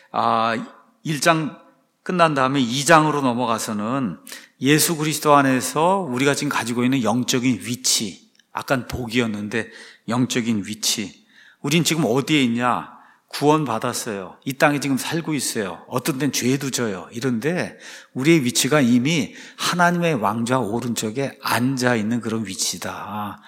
1장 끝난 다음에 2장으로 넘어가서는 예수 그리스도 안에서 우리가 지금 가지고 있는 영적인 위치, 아깐 복이었는데 영적인 위치, 우린 지금 어디에 있냐? 구원 받았어요. 이 땅에 지금 살고 있어요. 어떤 데는 죄도 져요. 이런데 우리의 위치가 이미 하나님의 왕좌 오른쪽에 앉아 있는 그런 위치다.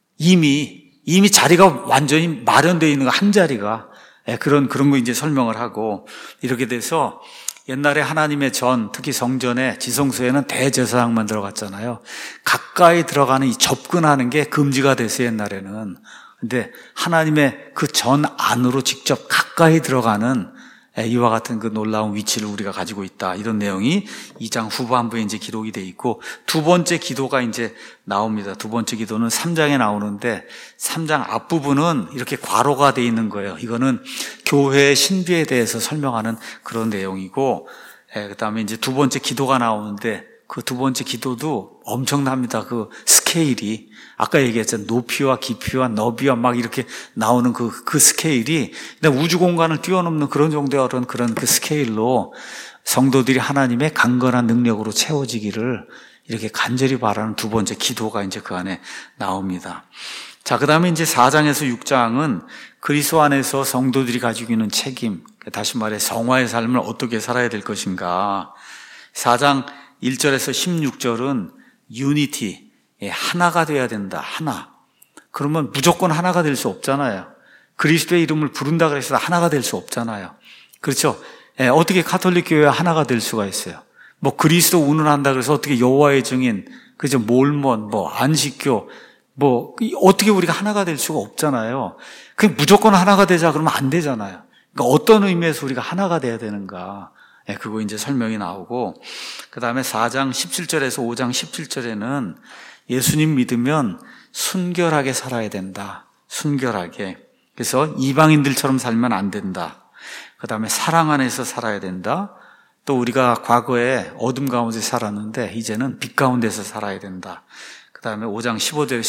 이미 자리가 완전히 마련되어 있는 거, 한 자리가. 그런 거 이제 설명을 하고, 이렇게 돼서 옛날에 하나님의 전, 특히 성전에, 지성소에는 대제사장만 들어갔잖아요. 가까이 들어가는 이 접근하는 게 금지가 됐어요, 옛날에는. 근데 하나님의 그 전 안으로 직접 가까이 들어가는 이와 같은 그 놀라운 위치를 우리가 가지고 있다, 이런 내용이 2장 후반부에 이제 기록이 돼 있고, 두 번째 기도가 이제 나옵니다. 두 번째 기도는 3장에 나오는데 3장 앞부분은 이렇게 괄호가 돼 있는 거예요. 이거는 교회의 신비에 대해서 설명하는 그런 내용이고, 그다음에 이제 두 번째 기도가 나오는데 그 두 번째 기도도 엄청납니다. 그 스케일이, 아까 얘기했잖아요. 높이와 깊이와 너비와 막 이렇게 나오는 그 스케일이 우주 공간을 뛰어넘는 그런 정도의 그런 그 스케일로 성도들이 하나님의 강건한 능력으로 채워지기를 이렇게 간절히 바라는 두 번째 기도가 이제 그 안에 나옵니다. 자, 그 다음에 이제 4장에서 6장은 그리스도 안에서 성도들이 가지고 있는 책임, 다시 말해 성화의 삶을 어떻게 살아야 될 것인가. 4장 1절에서 16절은 유니티, 하나가 돼야 된다, 하나. 그러면 무조건 하나가 될 수 없잖아요. 그리스도의 이름을 부른다 그래서 하나가 될 수 없잖아요. 그렇죠? 어떻게 가톨릭 교회가 하나가 될 수가 있어요? 뭐 그리스도 운운한다 그래서 어떻게 여호와의 증인, 그죠? 몰몬, 뭐 안식교, 뭐 어떻게 우리가 하나가 될 수가 없잖아요. 그 무조건 하나가 되자 그러면 안 되잖아요. 그러니까 어떤 의미에서 우리가 하나가 돼야 되는가? 그거 이제 설명이 나오고, 그 다음에 4장 17절에서 5장 17절에는 예수님 믿으면 순결하게 살아야 된다. 순결하게. 그래서 이방인들처럼 살면 안 된다. 그 다음에 사랑 안에서 살아야 된다. 또 우리가 과거에 어둠 가운데 살았는데 이제는 빛 가운데서 살아야 된다. 그 다음에 5장 15절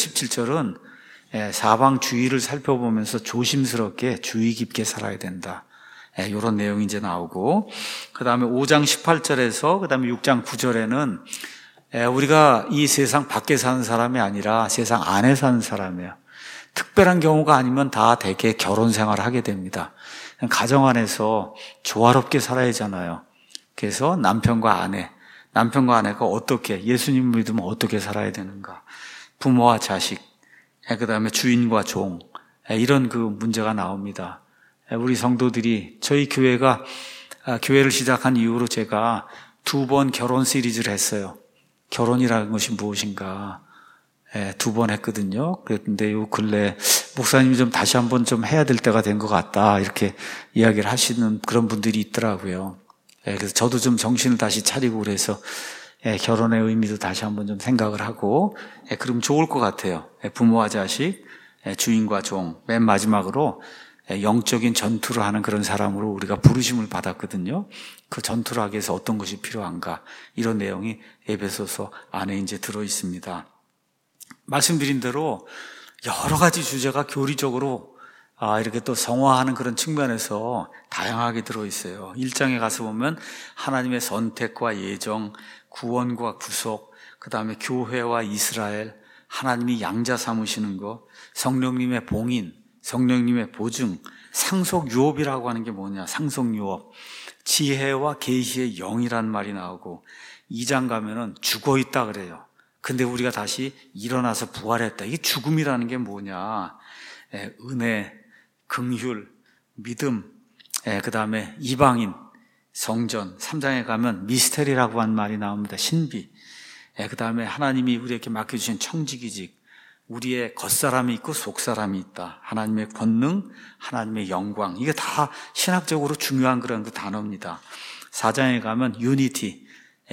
17절은 사방 주위를 살펴보면서 조심스럽게 주의 깊게 살아야 된다. 이런 내용이 이제 나오고, 그 다음에 5장 18절에서 그 다음에 6장 9절에는 우리가 이 세상 밖에 사는 사람이 아니라 세상 안에 사는 사람이에요. 특별한 경우가 아니면 다 대개 결혼 생활을 하게 됩니다. 가정 안에서 조화롭게 살아야 하잖아요. 그래서 남편과 아내가 어떻게, 예수님 믿으면 어떻게 살아야 되는가, 부모와 자식, 그 다음에 주인과 종, 이런 그 문제가 나옵니다. 우리 성도들이, 저희 교회가 교회를 시작한 이후로 제가 2번 결혼 시리즈를 했어요. 결혼이라는 것이 무엇인가 2번 했거든요. 그런데 요 근래 목사님이 좀 다시 한번 좀 해야 될 때가 된 것 같다, 이렇게 이야기를 하시는 그런 분들이 있더라고요. 그래서 저도 좀 정신을 다시 차리고 그래서 결혼의 의미도 다시 한번 좀 생각을 하고, 그럼 좋을 것 같아요. 부모와 자식, 주인과 종, 맨 마지막으로 영적인 전투를 하는 그런 사람으로 우리가 부르심을 받았거든요. 그 전투를 하기 위해서 어떤 것이 필요한가, 이런 내용이 에베소서 안에 이제 들어 있습니다. 말씀드린 대로 여러 가지 주제가 교리적으로 이렇게 또 성화하는 그런 측면에서 다양하게 들어 있어요. 1장에 가서 보면 하나님의 선택과 예정, 구원과 구속, 그 다음에 교회와 이스라엘, 하나님이 양자 삼으시는 것, 성령님의 봉인, 성령님의 보증, 상속유업이라고 하는 게 뭐냐, 상속유업, 지혜와 계시의 영이란 말이 나오고, 2장 가면은 죽어있다 그래요. 근데 우리가 다시 일어나서 부활했다. 이게 죽음이라는 게 뭐냐, 은혜, 긍휼, 믿음, 그 다음에 이방인, 성전, 3장에 가면 미스테리라고 한 말이 나옵니다. 신비. 그 다음에 하나님이 우리에게 맡겨주신 청지기직, 우리의 겉사람이 있고 속사람이 있다. 하나님의 권능, 하나님의 영광. 이게 다 신학적으로 중요한 그런 그 단어입니다. 4장에 가면 유니티,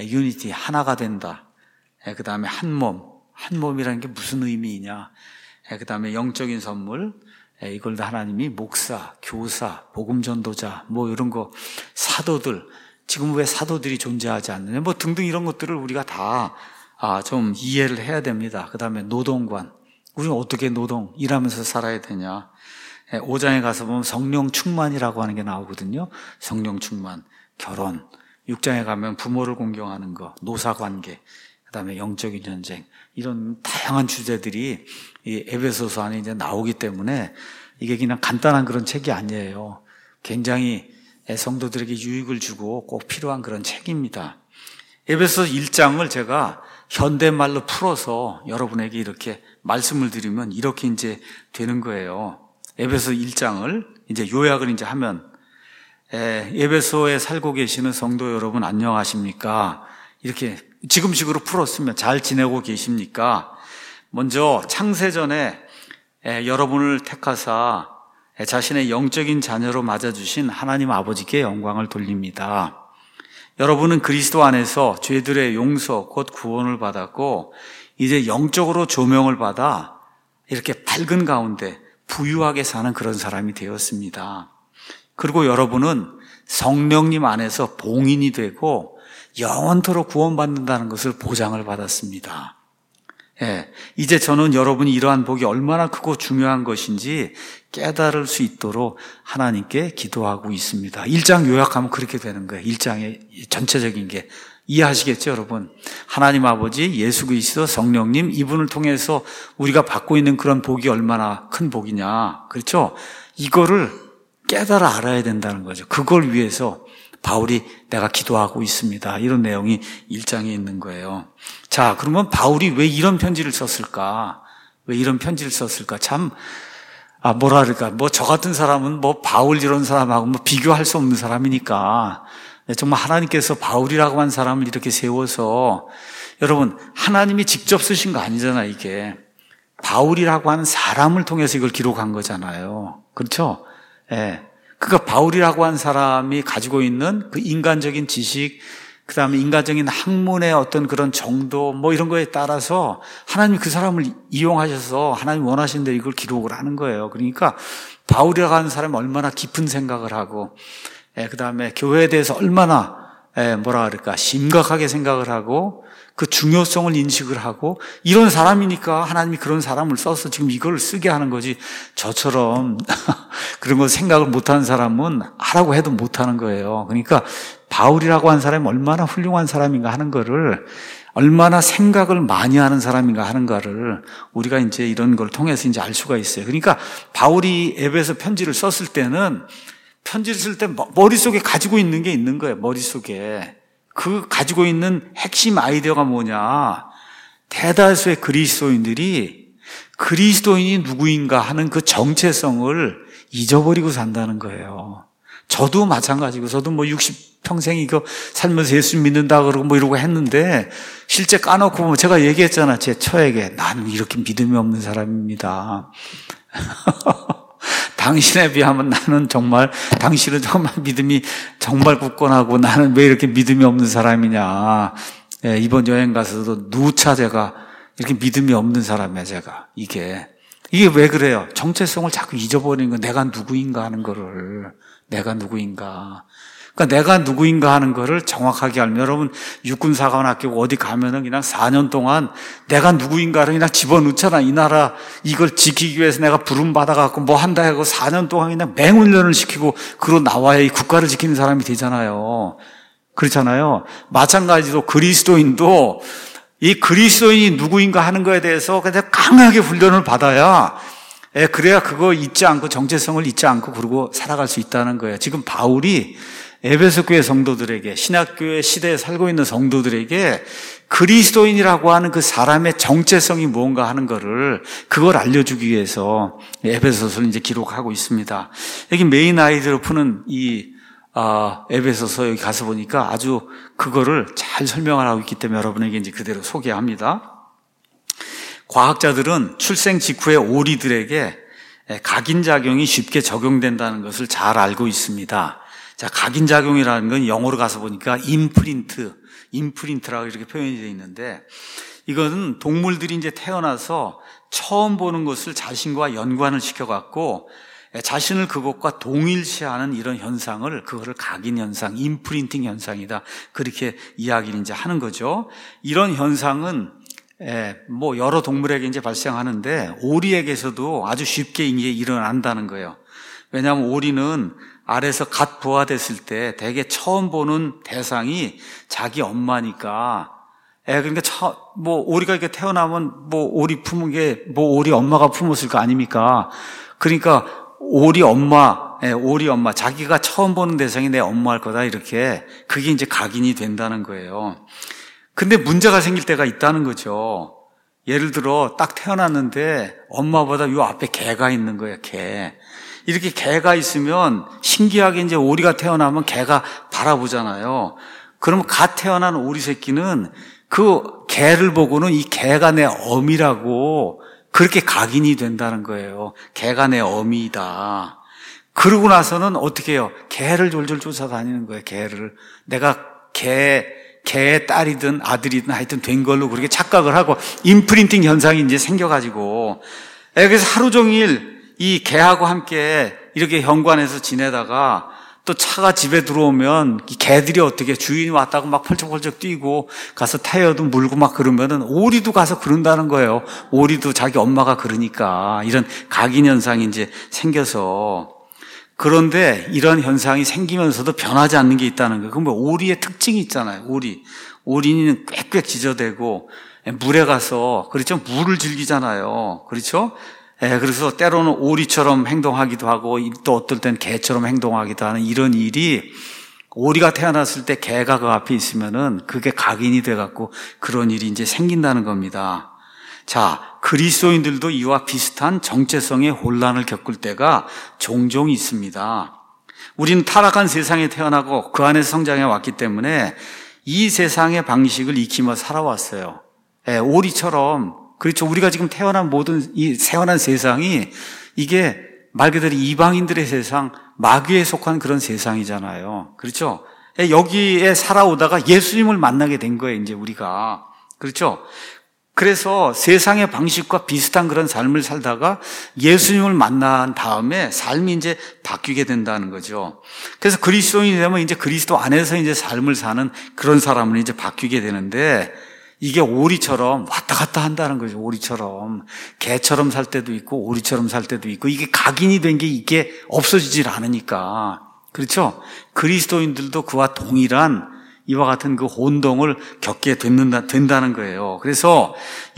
하나가 된다. 그 다음에 한 몸이라는 게 무슨 의미이냐. 그 다음에 영적인 선물, 이걸 다 하나님이 목사, 교사, 복음전도자, 뭐 이런 거, 사도들, 지금 왜 사도들이 존재하지 않느냐, 뭐 등등 이런 것들을 우리가 다 좀 이해를 해야 됩니다. 그 다음에 노동관, 우리는 어떻게 일하면서 살아야 되냐. 5장에 가서 보면 성령 충만이라고 하는 게 나오거든요. 성령 충만, 결혼. 6장에 가면 부모를 공경하는 거, 노사관계, 그 다음에 영적인 전쟁, 이런 다양한 주제들이 이 에베소서 안에 이제 나오기 때문에 이게 그냥 간단한 그런 책이 아니에요. 굉장히 성도들에게 유익을 주고 꼭 필요한 그런 책입니다. 에베소서 1장을 제가 현대말로 풀어서 여러분에게 이렇게 말씀을 드리면 이렇게 이제 되는 거예요. 에베소서 1장을 이제 요약을 이제 하면, 에베소에 살고 계시는 성도 여러분 안녕하십니까? 이렇게 지금식으로 풀었으면 잘 지내고 계십니까? 먼저 창세전에 여러분을 택하사 자신의 영적인 자녀로 맞아주신 하나님 아버지께 영광을 돌립니다. 여러분은 그리스도 안에서 죄들의 용서 곧 구원을 받았고 이제 영적으로 조명을 받아 이렇게 밝은 가운데 부유하게 사는 그런 사람이 되었습니다. 그리고 여러분은 성령님 안에서 봉인이 되고 영원토록 구원받는다는 것을 보장을 받았습니다. 이제 저는 여러분이 이러한 복이 얼마나 크고 중요한 것인지 깨달을 수 있도록 하나님께 기도하고 있습니다. 1장 요약하면 그렇게 되는 거예요. 1장의 전체적인 게. 이해하시겠죠, 여러분? 하나님 아버지, 예수 그리스도, 성령님, 이분을 통해서 우리가 받고 있는 그런 복이 얼마나 큰 복이냐. 그렇죠? 이거를 깨달아 알아야 된다는 거죠. 그걸 위해서 바울이 내가 기도하고 있습니다. 이런 내용이 1장에 있는 거예요. 자, 그러면 바울이 왜 이런 편지를 썼을까? 왜 이런 편지를 썼을까? 참, 저 같은 사람은 바울 이런 사람하고 비교할 수 없는 사람이니까. 정말 하나님께서 바울이라고 한 사람을 이렇게 세워서, 여러분, 하나님이 직접 쓰신 거 아니잖아요, 이게. 바울이라고 하는 사람을 통해서 이걸 기록한 거잖아요. 그렇죠? 그러니까 바울이라고 한 사람이 가지고 있는 그 인간적인 지식, 그 다음에 인간적인 학문의 어떤 그런 정도, 이런 거에 따라서 하나님이 그 사람을 이용하셔서 하나님 원하시는 대로 이걸 기록을 하는 거예요. 그러니까 바울이라고 하는 사람이 얼마나 깊은 생각을 하고, 그 다음에 교회에 대해서 얼마나, 심각하게 생각을 하고, 그 중요성을 인식을 하고, 이런 사람이니까 하나님이 그런 사람을 써서 지금 이걸 쓰게 하는 거지, 저처럼 그런 거 생각을 못하는 사람은 하라고 해도 못하는 거예요. 그러니까 바울이라고 한 사람이 얼마나 훌륭한 사람인가 하는 거를, 얼마나 생각을 많이 하는 사람인가 하는 거를 우리가 이제 이런 걸 통해서 이제 알 수가 있어요. 그러니까 바울이 에베소 편지를 썼을 때는, 편지를 쓸 때 머릿속에 가지고 있는 게 있는 거예요. 머릿속에. 그 가지고 있는 핵심 아이디어가 뭐냐. 대다수의 그리스도인들이 그리스도인이 누구인가 하는 그 정체성을 잊어버리고 산다는 거예요. 저도 마찬가지고, 저도 60평생 이거 살면서 예수 믿는다 그러고 이러고 했는데, 실제 까놓고 보면 제가 얘기했잖아, 제 처에게. 나는 이렇게 믿음이 없는 사람입니다. 당신에 비하면 당신은 정말 믿음이 정말 굳건하고 나는 왜 이렇게 믿음이 없는 사람이냐. 이번 여행 가서도 누차 제가 이렇게 믿음이 없는 사람이야, 제가. 이게 왜 그래요? 정체성을 자꾸 잊어버리는 거, 내가 누구인가 하는 거를. 내가 누구인가. 그러니까 내가 누구인가 하는 거를 정확하게 알면, 여러분 육군사관학교 어디 가면은 그냥 4년 동안 내가 누구인가를 그냥 집어넣잖아. 이 나라 이걸 지키기 위해서 내가 부름 받아갖고 뭐 한다 하고 4년 동안 그냥 맹훈련을 시키고 그러고 나와야 이 국가를 지키는 사람이 되잖아요. 그렇잖아요. 마찬가지로 그리스도인도 이 그리스도인이 누구인가 하는 거에 대해서 그냥 강하게 훈련을 받아야, 그래야 그거 잊지 않고, 정체성을 잊지 않고 그러고 살아갈 수 있다는 거예요. 지금 바울이 에베소 교회 성도들에게, 신약교회 시대에 살고 있는 성도들에게 그리스도인이라고 하는 그 사람의 정체성이 무언가 하는 거를, 그걸 알려주기 위해서 에베소서를 이제 기록하고 있습니다. 여기 메인 아이디어로 푸는 에베소서 여기 가서 보니까 아주 그거를 잘 설명을 하고 있기 때문에 여러분에게 이제 그대로 소개합니다. 과학자들은 출생 직후에 오리들에게 각인작용이 쉽게 적용된다는 것을 잘 알고 있습니다. 자, 각인작용이라는 건 영어로 가서 보니까 임프린트라고 이렇게 표현이 되어 있는데, 이거는 동물들이 이제 태어나서 처음 보는 것을 자신과 연관을 시켜갖고 자신을 그것과 동일시하는 이런 현상을, 그거를 각인 현상, 임프린팅 현상이다, 그렇게 이야기를 이제 하는 거죠. 이런 현상은 뭐 여러 동물에게 이제 발생하는데 오리에게서도 아주 쉽게 이게 일어난다는 거예요. 왜냐하면 오리는 알에서 갓 부화됐을 때 대개 처음 보는 대상이 자기 엄마니까, 그러니까 뭐 오리가 이렇게 태어나면 뭐 오리 품은 게 뭐 오리 엄마가 품었을 거 아닙니까? 그러니까 오리 엄마, 자기가 처음 보는 대상이 내 엄마일 거다, 이렇게. 그게 이제 각인이 된다는 거예요. 근데 문제가 생길 때가 있다는 거죠. 예를 들어 딱 태어났는데 엄마보다 요 앞에 개가 있는 거예요, 개. 이렇게 개가 있으면 신기하게 이제 오리가 태어나면 개가 바라보잖아요. 그러면 갓 태어난 오리 새끼는 그 개를 보고는 이 개가 내 어미라고 그렇게 각인이 된다는 거예요. 개가 내 어미이다. 그러고 나서는 어떻게 해요? 개를 졸졸 쫓아다니는 거예요, 개를. 내가 개의 딸이든 아들이든 하여튼 된 걸로 그렇게 착각을 하고, 임프린팅 현상이 이제 생겨가지고, 그래서 하루 종일 이 개하고 함께 이렇게 현관에서 지내다가 또 차가 집에 들어오면 이 개들이 어떻게, 주인이 왔다고 막 펄쩍펄쩍 뛰고 가서 타이어도 물고 막 그러면은 오리도 가서 그런다는 거예요. 오리도 자기 엄마가 그러니까. 이런 각인 현상이 이제 생겨서. 그런데 이런 현상이 생기면서도 변하지 않는 게 있다는 거예요. 그럼 뭐 오리의 특징이 있잖아요. 오리는 꽥꽥 짖어대고 물에 가서, 그렇죠? 물을 즐기잖아요. 그렇죠? 그래서 때로는 오리처럼 행동하기도 하고 또 어떨 땐 개처럼 행동하기도 하는 이런 일이, 오리가 태어났을 때 개가 그 앞에 있으면은 그게 각인이 돼갖고 그런 일이 이제 생긴다는 겁니다. 자, 그리스도인들도 이와 비슷한 정체성의 혼란을 겪을 때가 종종 있습니다. 우리는 타락한 세상에 태어나고 그 안에서 성장해 왔기 때문에 이 세상의 방식을 익히며 살아왔어요. 오리처럼. 그렇죠. 우리가 지금 태어난 모든 이 태어난 세상이 이게 말 그대로 이방인들의 세상, 마귀에 속한 그런 세상이잖아요. 그렇죠. 여기에 살아오다가 예수님을 만나게 된 거예요, 이제 우리가. 그렇죠. 그래서 세상의 방식과 비슷한 그런 삶을 살다가 예수님을 만난 다음에 삶이 이제 바뀌게 된다는 거죠. 그래서 그리스도인이 되면 이제 그리스도 안에서 이제 삶을 사는 그런 사람은 이제 바뀌게 되는데, 이게 오리처럼 왔다 갔다 한다는 거죠. 오리처럼. 개처럼 살 때도 있고 오리처럼 살 때도 있고, 이게 각인이 된 게 이게 없어지질 않으니까. 그렇죠? 그리스도인들도 그와 동일한 이와 같은 그 혼동을 겪게 된다는 거예요. 그래서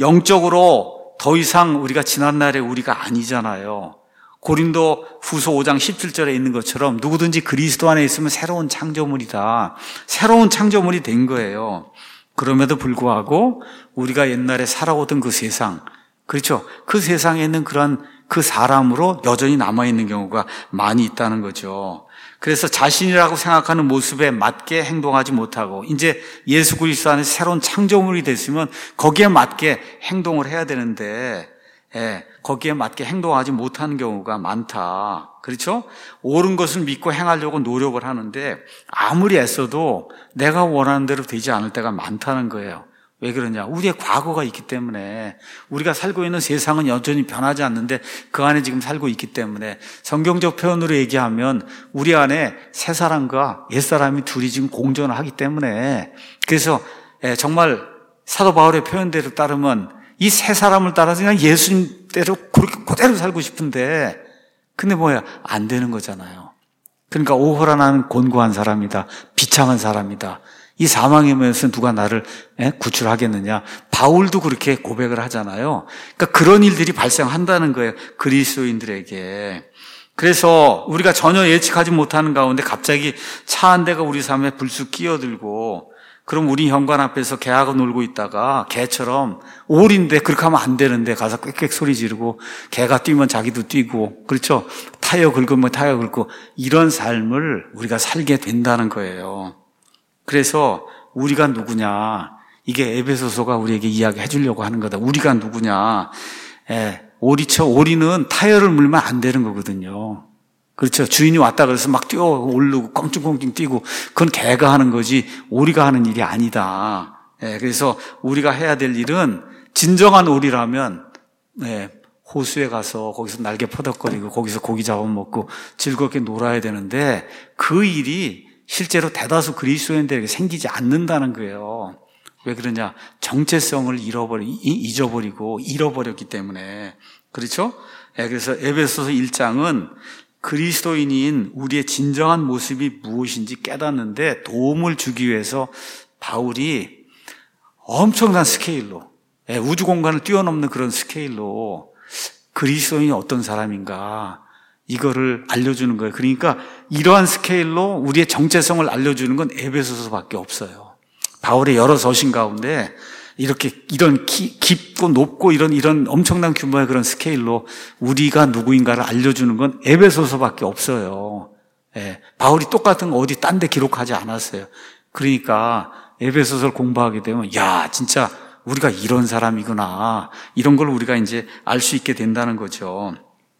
영적으로 더 이상 우리가 지난날의 우리가 아니잖아요. 고린도 후서 5장 17절에 있는 것처럼 누구든지 그리스도 안에 있으면 새로운 창조물이다. 새로운 창조물이 된 거예요. 그럼에도 불구하고 우리가 옛날에 살아오던 그 세상, 그렇죠? 그 세상에 있는 그런 그 사람으로 여전히 남아있는 경우가 많이 있다는 거죠. 그래서 자신이라고 생각하는 모습에 맞게 행동하지 못하고, 이제 예수 그리스도 안에서 새로운 창조물이 됐으면 거기에 맞게 행동을 해야 되는데, 거기에 맞게 행동하지 못하는 경우가 많다. 그렇죠? 옳은 것을 믿고 행하려고 노력을 하는데 아무리 애써도 내가 원하는 대로 되지 않을 때가 많다는 거예요. 왜 그러냐? 우리의 과거가 있기 때문에, 우리가 살고 있는 세상은 여전히 변하지 않는데 그 안에 지금 살고 있기 때문에, 성경적 표현으로 얘기하면 우리 안에 새 사람과 옛 사람이 둘이 지금 공존을 하기 때문에, 그래서 정말 사도 바울의 표현대로 따르면 이 새 사람을 따라서 그냥 예수님대로 그렇게 그대로 살고 싶은데, 근데 뭐야? 안 되는 거잖아요. 그러니까 오호라 나는 곤고한 사람이다. 비참한 사람이다. 이 사망의 문에서 누가 나를 구출하겠느냐. 바울도 그렇게 고백을 하잖아요. 그러니까 그런 일들이 발생한다는 거예요, 그리스도인들에게. 그래서 우리가 전혀 예측하지 못하는 가운데 갑자기 차 한 대가 우리 삶에 불쑥 끼어들고, 그럼 우리 현관 앞에서 개하고 놀고 있다가 개처럼, 올인데 그렇게 하면 안 되는데 가서 꽥꽥 소리 지르고, 개가 뛰면 자기도 뛰고, 그렇죠? 타이어 긁으면 타이어 긁고, 이런 삶을 우리가 살게 된다는 거예요. 그래서 우리가 누구냐, 이게 에베소서가 우리에게 이야기해 주려고 하는 거다. 우리가 누구냐. 오리는 타이어를 물면 안 되는 거거든요. 그렇죠? 주인이 왔다 그래서 막 뛰어 오르고 껑충껑충 뛰고, 그건 개가 하는 거지 오리가 하는 일이 아니다. 그래서 우리가 해야 될 일은, 진정한 오리라면 호수에 가서 거기서 날개 퍼덕거리고 거기서 고기 잡아먹고 즐겁게 놀아야 되는데, 그 일이 실제로 대다수 그리스도인들에게 생기지 않는다는 거예요. 왜 그러냐? 정체성을 잊어버리고 잃어버렸기 때문에. 그렇죠? 그래서 에베소서 1장은 그리스도인인 우리의 진정한 모습이 무엇인지 깨닫는데 도움을 주기 위해서 바울이 엄청난 스케일로, 우주 공간을 뛰어넘는 그런 스케일로 그리스도인이 어떤 사람인가, 이거를 알려주는 거예요. 그러니까 이러한 스케일로 우리의 정체성을 알려주는 건 에베소서밖에 없어요. 바울의 여러 서신 가운데 이런 깊고 높고 이런 엄청난 규모의 그런 스케일로 우리가 누구인가를 알려주는 건 에베소서밖에 없어요. 바울이 똑같은 거 어디 딴 데 기록하지 않았어요. 그러니까 에베소서를 공부하게 되면, 야, 진짜 우리가 이런 사람이구나, 이런 걸 우리가 이제 알 수 있게 된다는 거죠.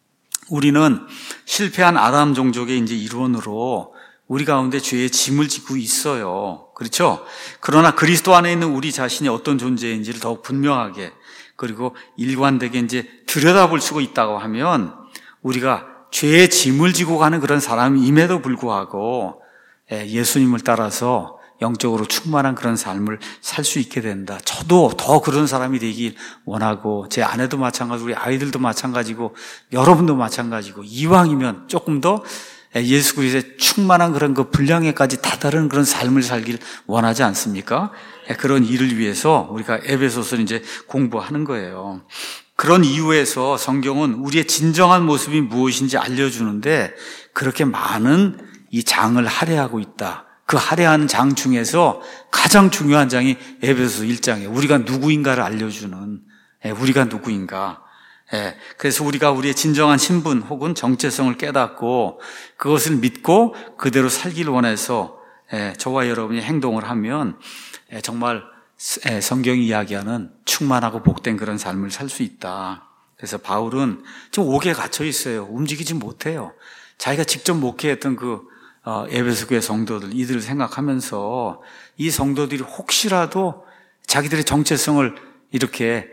우리는 실패한 아담 종족의 이제 일원으로 우리 가운데 죄의 짐을 지고 있어요. 그렇죠? 그러나 그리스도 안에 있는 우리 자신이 어떤 존재인지를 더욱 분명하게, 그리고 일관되게 이제 들여다볼 수가 있다고 하면, 우리가 죄의 짐을 지고 가는 그런 사람임에도 불구하고 예수님을 따라서 영적으로 충만한 그런 삶을 살 수 있게 된다. 저도 더 그런 사람이 되길 원하고, 제 아내도 마찬가지고 우리 아이들도 마찬가지고 여러분도 마찬가지고, 이왕이면 조금 더 예수 그리스도의 충만한 그런 그 분량에까지 다다른 그런 삶을 살길 원하지 않습니까? 그런 일을 위해서 우리가 에베소서를 이제 공부하는 거예요. 그런 이유에서 성경은 우리의 진정한 모습이 무엇인지 알려주는데 그렇게 많은 이 장을 할애하고 있다. 그 할애하는 장 중에서 가장 중요한 장이 에베소서 1장이에요. 우리가 누구인가를 알려주는, 우리가 누구인가. 그래서 우리가 우리의 진정한 신분 혹은 정체성을 깨닫고 그것을 믿고 그대로 살기를 원해서 저와 여러분이 행동을 하면 정말 성경이 이야기하는 충만하고 복된 그런 삶을 살 수 있다. 그래서 바울은 지금 옥에 갇혀 있어요. 움직이지 못해요. 자기가 직접 목회했던 그 에베소 교회 성도들, 이들을 생각하면서 이 성도들이 혹시라도 자기들의 정체성을 이렇게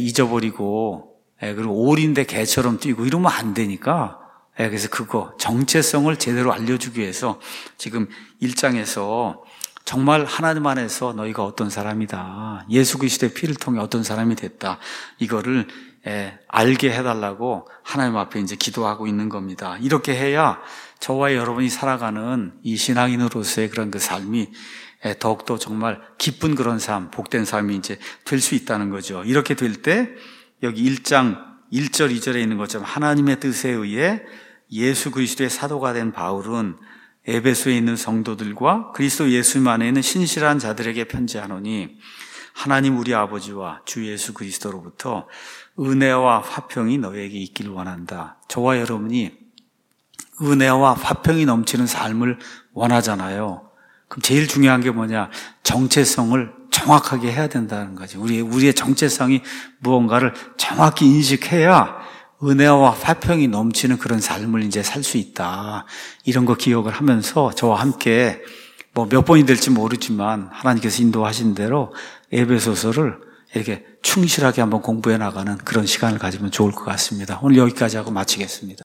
잊어버리고, 그리고 오리인데 개처럼 뛰고 이러면 안 되니까, 그래서 그거 정체성을 제대로 알려주기 위해서 지금 1장에서 정말 하나님 안에서 너희가 어떤 사람이다, 예수 그리스도의 피를 통해 어떤 사람이 됐다, 이거를 알게 해달라고 하나님 앞에 이제 기도하고 있는 겁니다. 이렇게 해야 저와 여러분이 살아가는 이 신앙인으로서의 그런 그 삶이 더욱더 정말 기쁜 그런 삶, 복된 삶이 이제 될 수 있다는 거죠. 이렇게 될 때 여기 1장 1절 2절에 있는 것처럼 하나님의 뜻에 의해 예수 그리스도의 사도가 된 바울은 에베소에 있는 성도들과 그리스도 예수님 안에 있는 신실한 자들에게 편지하노니 하나님 우리 아버지와 주 예수 그리스도로부터 은혜와 화평이 너에게 있기를 원한다. 저와 여러분이 은혜와 화평이 넘치는 삶을 원하잖아요. 그럼 제일 중요한 게 뭐냐? 정체성을 정확하게 해야 된다는 거죠. 우리의 정체성이 무언가를 정확히 인식해야 은혜와 화평이 넘치는 그런 삶을 이제 살 수 있다. 이런 거 기억을 하면서 저와 함께 몇 번이 될지 모르지만 하나님께서 인도하신 대로 에베소서를 이렇게 충실하게 한번 공부해 나가는 그런 시간을 가지면 좋을 것 같습니다. 오늘 여기까지 하고 마치겠습니다.